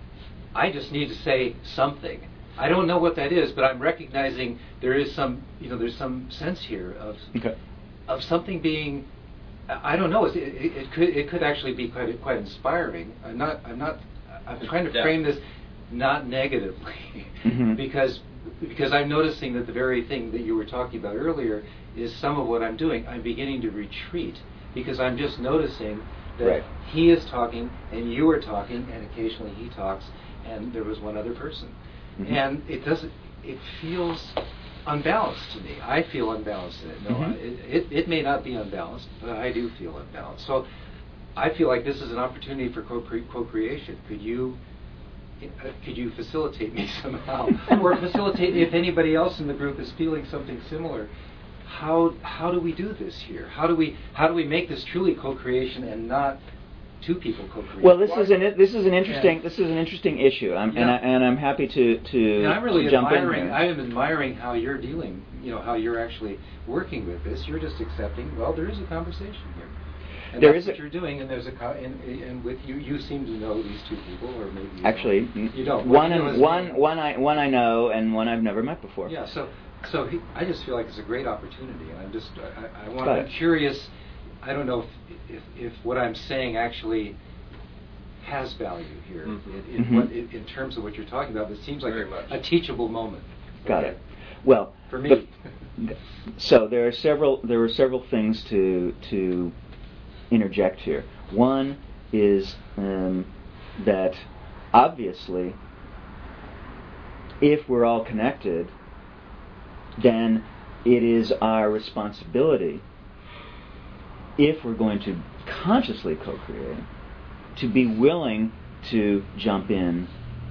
I just need to say something. I don't know what that is, but I'm recognizing there is some, you know, there's some sense here of okay. of something being. I don't know. It, it, it could it could actually be quite quite inspiring. I'm not. I'm not. I'm trying to yeah. frame this not negatively, mm-hmm. because because I'm noticing that the very thing that you were talking about earlier is some of what I'm doing. I'm beginning to retreat because I'm just noticing that right. he is talking and you are talking and occasionally he talks and there was one other person. Mm-hmm. And it doesn't, it feels unbalanced to me. I feel unbalanced in it. No, mm-hmm. I, it, it may not be unbalanced, but I do feel unbalanced. So I feel like this is an opportunity for co-cre- co-creation. Could you uh, could you facilitate me somehow? Or facilitate me if anybody else in the group is feeling something similar? How how do we do this here? How do we how do we make this truly co-creation and not two people co-create? Well, this Why? is an this is an interesting yeah. this is an interesting issue, I'm, yeah. and I, and I'm happy to to, and I'm really to jump admiring, in here. I am admiring how you're dealing. You know how you're actually working with this. You're just accepting. Well, there is a conversation here, and there that's is what a, you're doing. And there's a co- and, and with you, you seem to know these two people, or maybe you actually don't. you don't. One you know and is one me. one I one I know, and one I've never met before. Yeah. So so he, I just feel like it's a great opportunity, and I'm just I, I want. Got I'm it. curious. I don't know if, if if what I'm saying actually has value here mm-hmm. in, in, Mm-hmm. what, in, in terms of what you're talking about. It seems like a, a teachable moment. Got Okay. it. Well, for me. The, so there are several there are several things to to interject here. One is um, that obviously, if we're all connected, then it is our responsibility, if we're going to consciously co-create, to be willing to jump in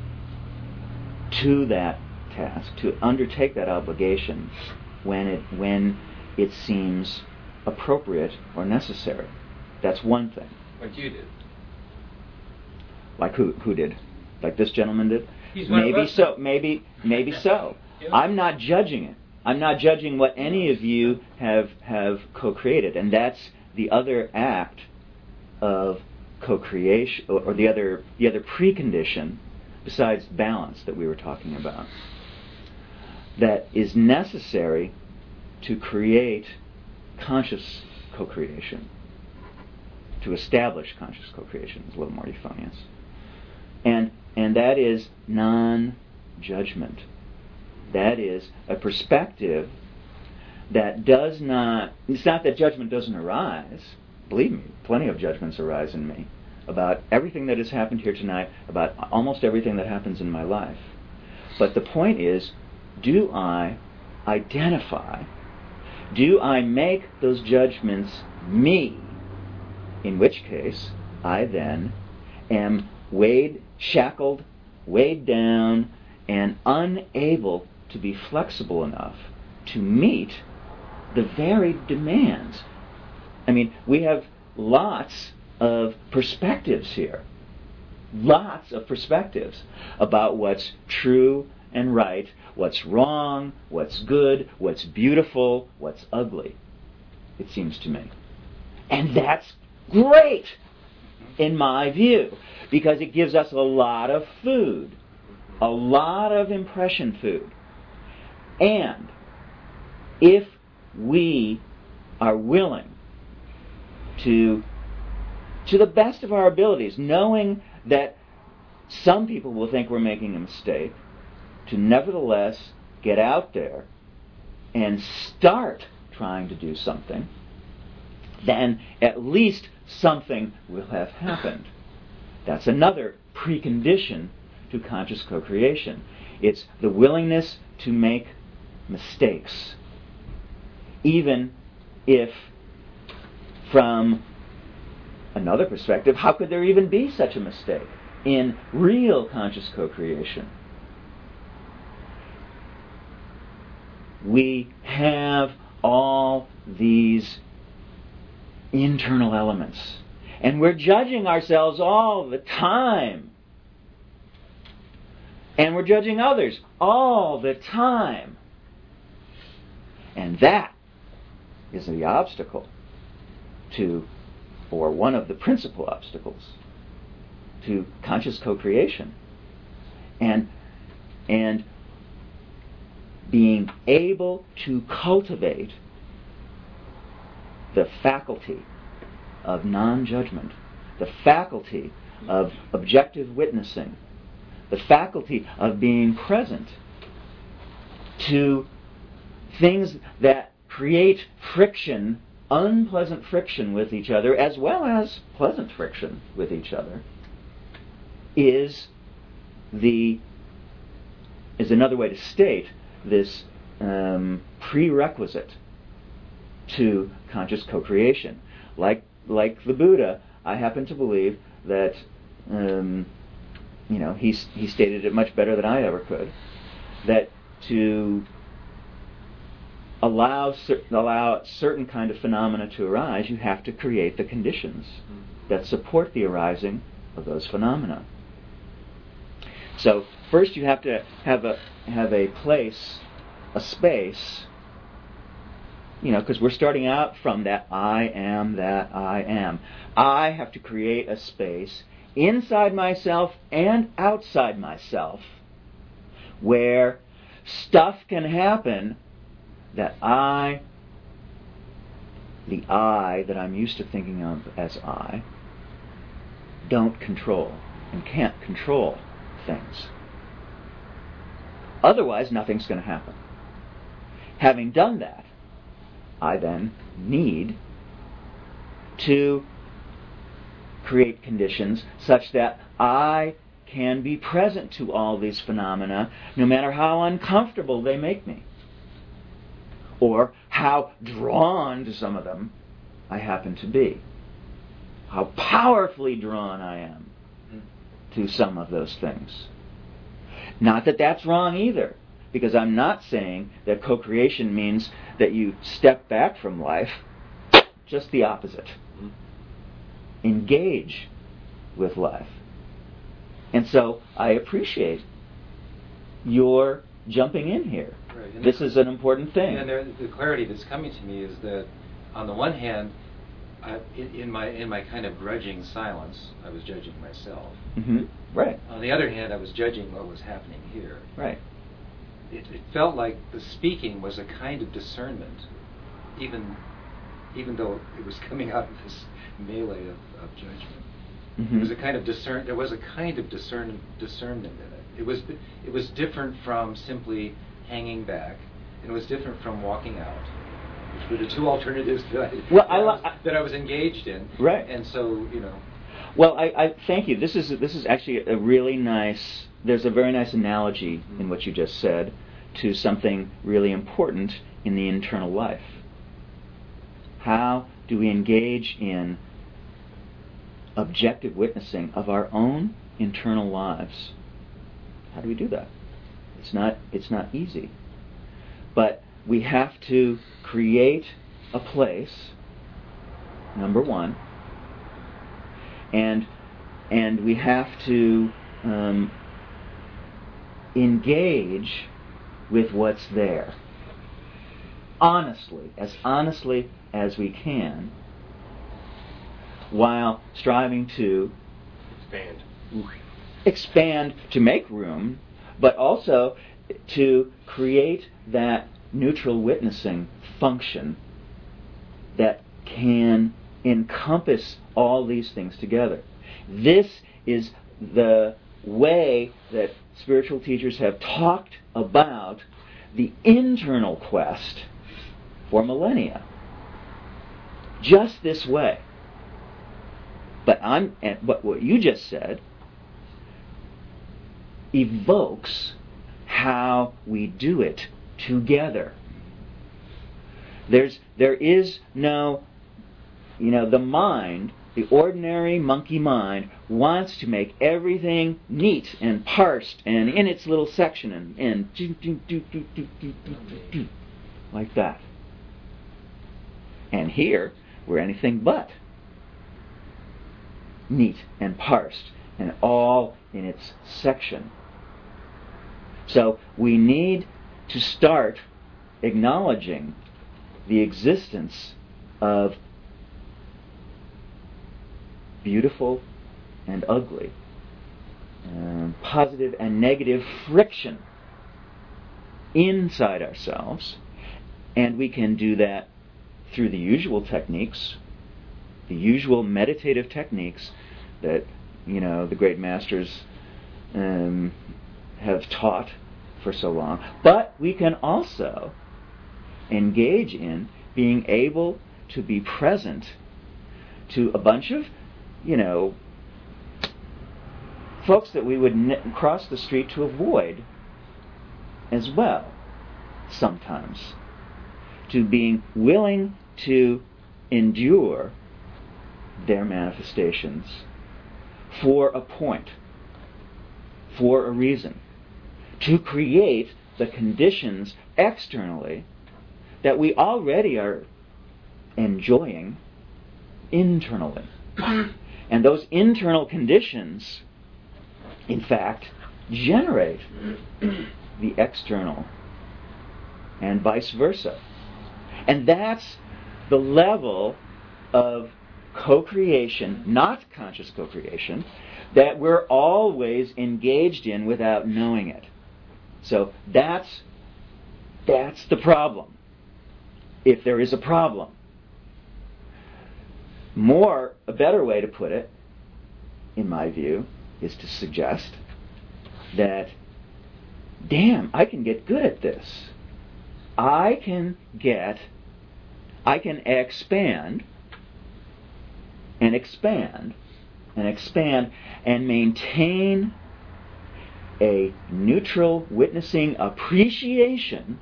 to that task, to undertake that obligation when it when it seems appropriate or necessary. That's one thing. Like you did. Like who who did? Like this gentleman did? He's one of Maybe us. so. Maybe maybe so. Yeah. I'm not judging it. I'm not judging what any of you have have co-created, and that's the other act of co-creation, or, or the other the other precondition besides balance that we were talking about, that is necessary to create conscious co-creation, to establish conscious co-creation is a little more euphonious, and and that is non-judgment. That is a perspective that does not, it's not that judgment doesn't arise. Believe me, plenty of judgments arise in me about everything that has happened here tonight, about almost everything that happens in my life. But the point is, do I identify, do I make those judgments me? In which case, I then am weighed, shackled, weighed down, and unable to be flexible enough to meet the varied demands. I mean, we have lots of perspectives here. Lots of perspectives about what's true and right, what's wrong, what's good, what's beautiful, what's ugly, it seems to me. And that's great, in my view, because it gives us a lot of food, a lot of impression food. And if we are willing to, to the best of our abilities, knowing that some people will think we're making a mistake, to nevertheless get out there and start trying to do something, then at least something will have happened. That's another precondition to conscious co-creation. It's the willingness to make mistakes, even if, from another perspective, how could there even be such a mistake in real conscious co-creation? We have all these internal elements, and we're judging ourselves all the time. And we're judging others all the time. And that is the obstacle to, or one of the principal obstacles to conscious co-creation. And, and being able to cultivate the faculty of non-judgment, the faculty of objective witnessing, the faculty of being present to things that create friction, unpleasant friction with each other, as well as pleasant friction with each other, is the is another way to state this um, prerequisite to conscious co-creation. Like like the Buddha, I happen to believe that um, you know he he stated it much better than I ever could. That to allow cer- allow certain kind of phenomena to arise, you have to create the conditions that support the arising of those phenomena. So first, you have to have a have a place, a space. You know, because we're starting out from that I am that I am. I have to create a space inside myself and outside myself where stuff can happen that I, the I that I'm used to thinking of as I, don't control and can't control things. Otherwise, nothing's going to happen. Having done that, I then need to create conditions such that I can be present to all these phenomena, no matter how uncomfortable they make me, or how drawn to some of them I happen to be, how powerfully drawn I am to some of those things. Not that that's wrong either, because I'm not saying that co-creation means that you step back from life. Just the opposite. Engage with life. And so I appreciate your jumping in here. Right. This is an important thing. And there, the clarity that's coming to me is that, on the one hand, I, in, in my in my kind of grudging silence, I was judging myself. Mm-hmm. Right. On the other hand, I was judging what was happening here. Right. It, it felt like the speaking was a kind of discernment, even even though it was coming out of this melee of, of judgment. Mm-hmm. It was a kind of discern. There was a kind of discern discernment in it. It was it was different from simply hanging back, and it was different from walking out, which were the two alternatives that I, well, that, I, I was, I, that I was engaged in. Right. And so, you know. Well, I, I thank you. This is this is actually a really nice. There's a very nice analogy mm-hmm. in what you just said to something really important in the internal life. How do we engage in objective witnessing of our own internal lives? How do we do that? It's not it's not easy. But we have to create a place, number one, and and we have to um, engage with what's there. Honestly, as honestly as we can, while striving to Expand. expand to make room, but also to create that neutral witnessing function that can encompass all these things together. This is the way that spiritual teachers have talked about the internal quest for millennia. Just this way. But I'm but what you just said evokes how we do it together. There's there is no, you know, the mind, the ordinary monkey mind wants to make everything neat and parsed and in its little section and, and do, do, do, do, do, do, do, do, like that. And here we're anything but neat and parsed and all in its section. So we need to start acknowledging the existence of beautiful and ugly, um, positive and negative friction inside ourselves, and we can do that through the usual techniques, the usual meditative techniques that, you know, the great masters um, have taught for so long. But we can also engage in being able to be present to a bunch of, you know, folks that we would n- cross the street to avoid as well, sometimes. To being willing to endure their manifestations for a point, for a reason, to create the conditions externally that we already are enjoying internally. And those internal conditions, in fact, generate the external, and vice versa. And that's the level of co-creation, not conscious co-creation, that we're always engaged in without knowing it. So that's that's the problem, if there is a problem. More, a better way to put it, in my view, is to suggest that, damn, I can get good at this. I can get, I can expand and expand and expand and maintain a neutral witnessing appreciation,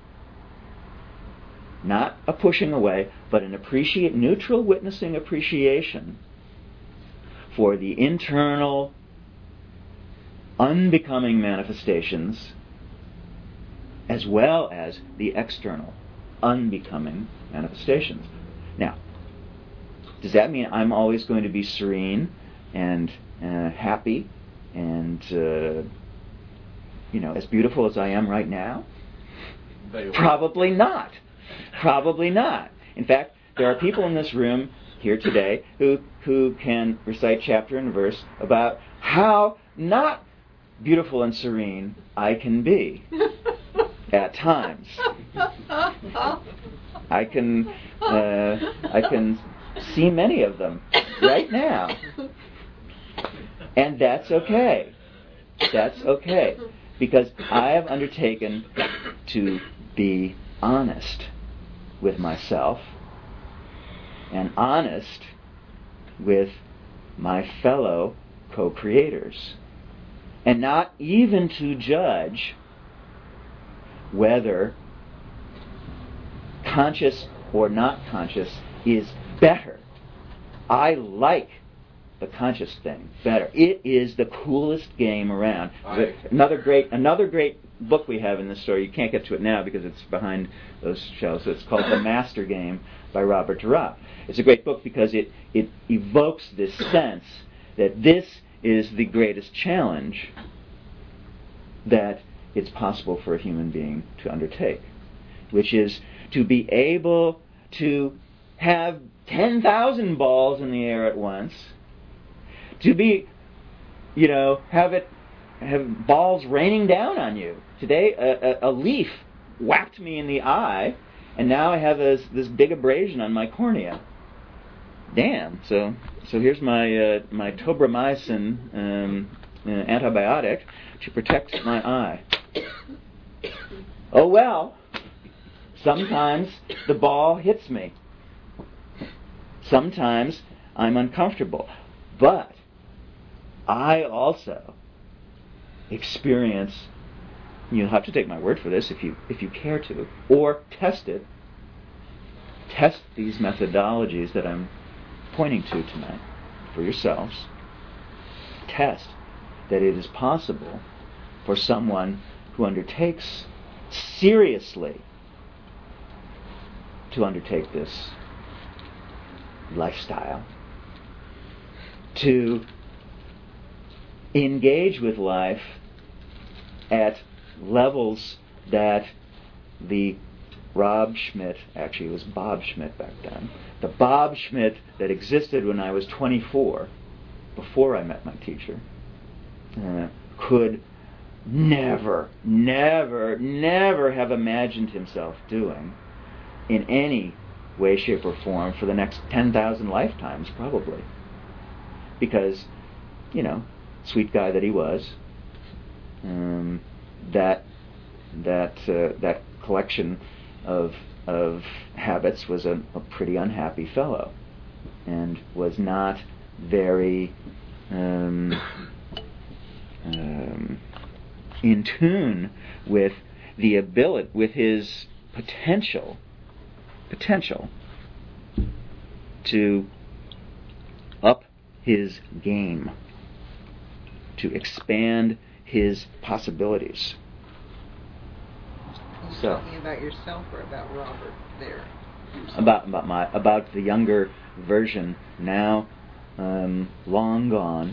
not a pushing away, but an appreciate neutral witnessing appreciation for the internal unbecoming manifestations as well as the external unbecoming manifestations. Now, does that mean I'm always going to be serene and uh, happy and uh, you know, as beautiful as I am right now? Probably not. Probably not. In fact, there are people in this room here today who who can recite chapter and verse about how not beautiful and serene I can be at times. I can uh, I can see many of them right now, and that's okay. That's okay, because I have undertaken to be honest with myself and honest with my fellow co-creators, and not even to judge whether conscious or not conscious is better. I like the conscious thing better. It is the coolest game around. I- Another great, another great book we have in this store. You can't get to it now because it's behind those shelves. So it's called The Master Game by Robert Durant. It's a great book because it it evokes this sense that this is the greatest challenge that it's possible for a human being to undertake, which is to be able to have ten thousand balls in the air at once, to be, you know, have it, have balls raining down on you. Today, a, a, a leaf whacked me in the eye, and now I have this, this big abrasion on my cornea. Damn. So, so here's my uh, my tobramycin um, uh, antibiotic to protect my eye. Oh well. Sometimes the ball hits me. Sometimes I'm uncomfortable. But I also experience, you'll have to take my word for this if you if you care to, or test it. Test these methodologies that I'm pointing to tonight for yourselves. Test that it is possible for someone who undertakes seriously to undertake this lifestyle, to engage with life at levels that the Rob Schmidt, actually it was Bob Schmidt back then, the Bob Schmidt that existed when I was twenty-four, before I met my teacher, uh, could never, never, never have imagined himself doing in any way, shape, or form for the next ten thousand lifetimes, probably. Because, you know, sweet guy that he was, um, that that uh, that collection of of habits was a, a pretty unhappy fellow, and was not very um, um, in tune with the ability, with his potential, potential to up his game, to expand his possibilities. Are you So, talking about yourself or about Robert there? about about my about the younger version, now um, long gone,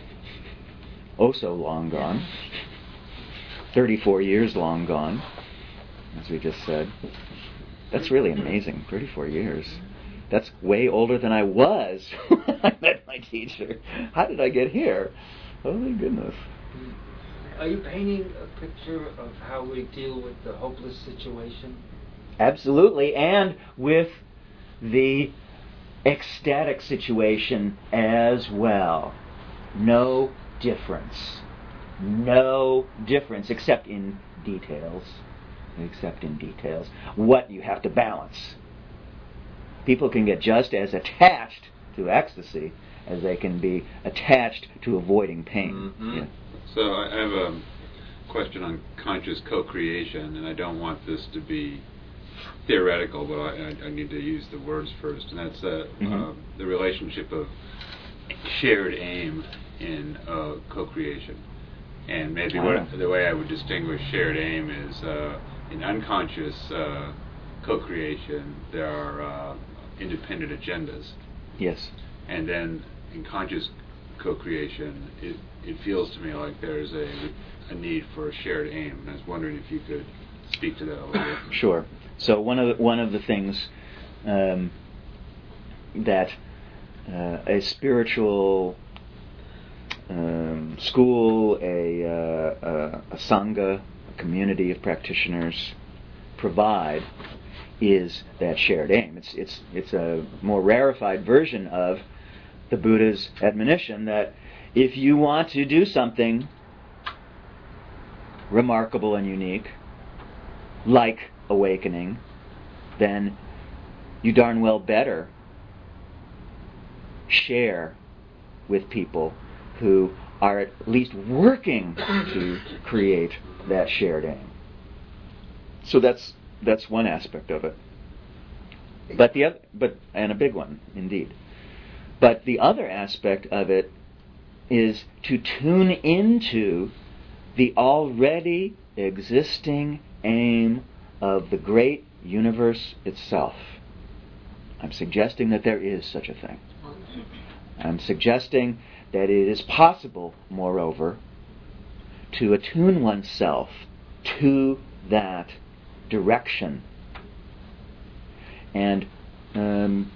oh so long gone, thirty-four years long gone, as we just said. That's really amazing. thirty-four years. That's way older than I was when I met my teacher. How did I get here? Holy goodness. Are you painting a picture of how we deal with the hopeless situation? Absolutely, and with the ecstatic situation as well. No difference. No difference, except in details. Except in details. What you have to balance. People can get just as attached to ecstasy as they can be attached to avoiding pain. Mm-hmm. Yeah. So I I have a question on conscious co-creation, and I don't want this to be theoretical, but I, I, I need to use the words first, and that's uh, Mm-hmm. uh, the relationship of shared aim in uh, co-creation. And maybe Wow. what the way I would distinguish shared aim is uh, in unconscious uh, co-creation, there are uh, independent agendas. Yes. And then in conscious co-creation, it, it feels to me like there's a, a need for a shared aim. And I was wondering if you could speak to that a little bit. Sure. So one of the, one of the things um, that uh, a spiritual um, school, a, uh, a, a sangha, a community of practitioners provide is that shared aim. It's it's it's a more rarefied version of the Buddha's admonition that if you want to do something remarkable and unique, like awakening, then you darn well better share with people who are at least working to create that shared aim. So that's that's one aspect of it. But the other, but and a big one indeed. But the other aspect of it is to tune into the already existing aim of the great universe itself. I'm suggesting that there is such a thing. I'm suggesting that it is possible, moreover, to attune oneself to that direction. And um,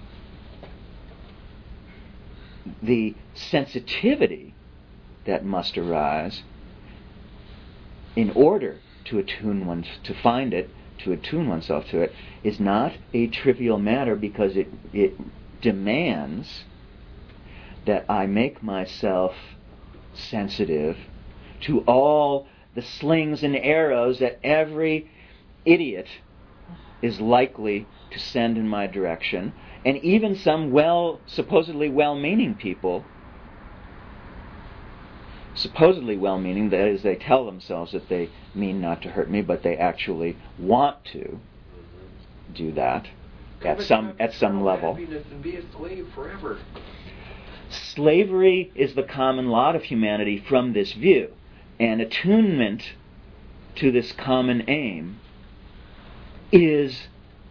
the sensitivity that must arise in order to attune one to find it, to attune oneself to it, is not a trivial matter, because it it demands that I make myself sensitive to all the slings and arrows that every idiot is likely to send in my direction, and even some well, supposedly well-meaning people, supposedly well-meaning, that is, they tell themselves that they mean not to hurt me, but they actually want to do that at some at some level. And be a slave forever. Slavery is the common lot of humanity from this view, and attunement to this common aim is,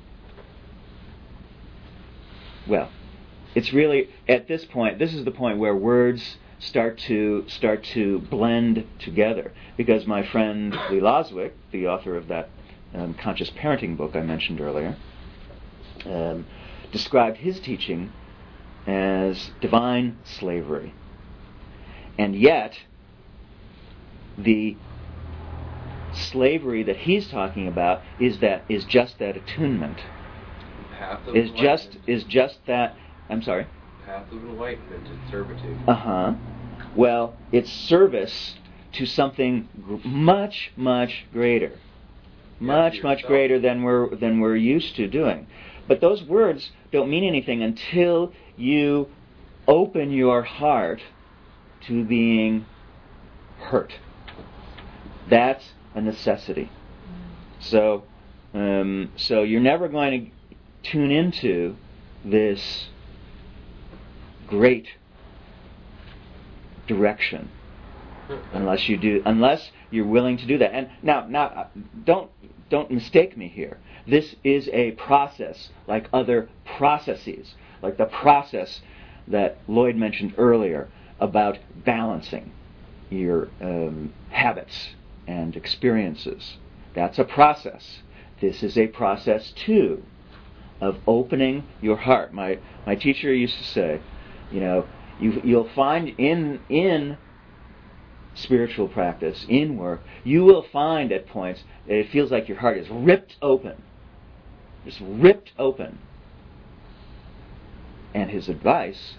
well, it's really, at this point, this is the point where words start to start to blend together, because my friend Lee Loswick, the author of that um, conscious parenting book I mentioned earlier, um, described his teaching as divine slavery. And yet, the slavery that he's talking about is that is just that attunement. Path of is just enlightenment. is just that. I'm sorry. Path of enlightenment and servitude. Uh huh. Well, it's service to something gr- much much greater, much much yourself. greater than we're than we're used to doing. But those words don't mean anything until you open your heart to being hurt. That's a necessity. So, um, so you're never going to tune into this great direction unless you do, unless you're willing to do that. And now, now, don't don't mistake me here. This is a process, like other processes, like the process that Lloyd mentioned earlier about balancing your um, habits and experiences. That's a process. This is a process too of opening your heart. My my teacher used to say, you know, you you'll find in in spiritual practice, in work, you will find at points that it feels like your heart is ripped open. Just ripped open. And his advice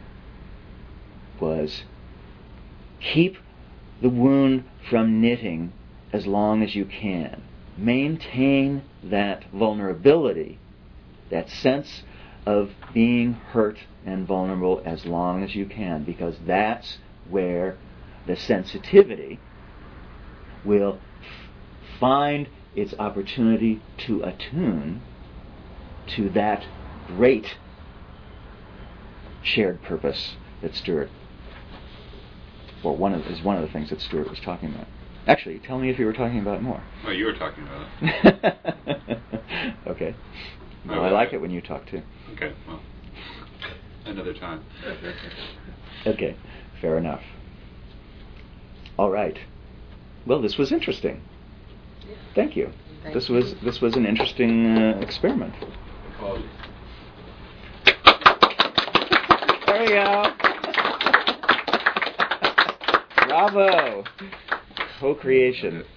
was, keep the wound from knitting as long as you can. Maintain that vulnerability, that sense of being hurt and vulnerable as long as you can, because that's where the sensitivity will f- find its opportunity to attune to that great shared purpose that Stuart, or one of is one of the things that Stuart was talking about. Actually, tell me if you were talking about more. Oh, you were talking about it. Okay. Well, Oh, I like okay. it when you talk too. Okay, well, another time. Okay, fair enough. All right. Well, this was interesting. Thank you. Thank this you. was this was an interesting uh, experiment. Apologies. There we go. Bravo. Co-creation.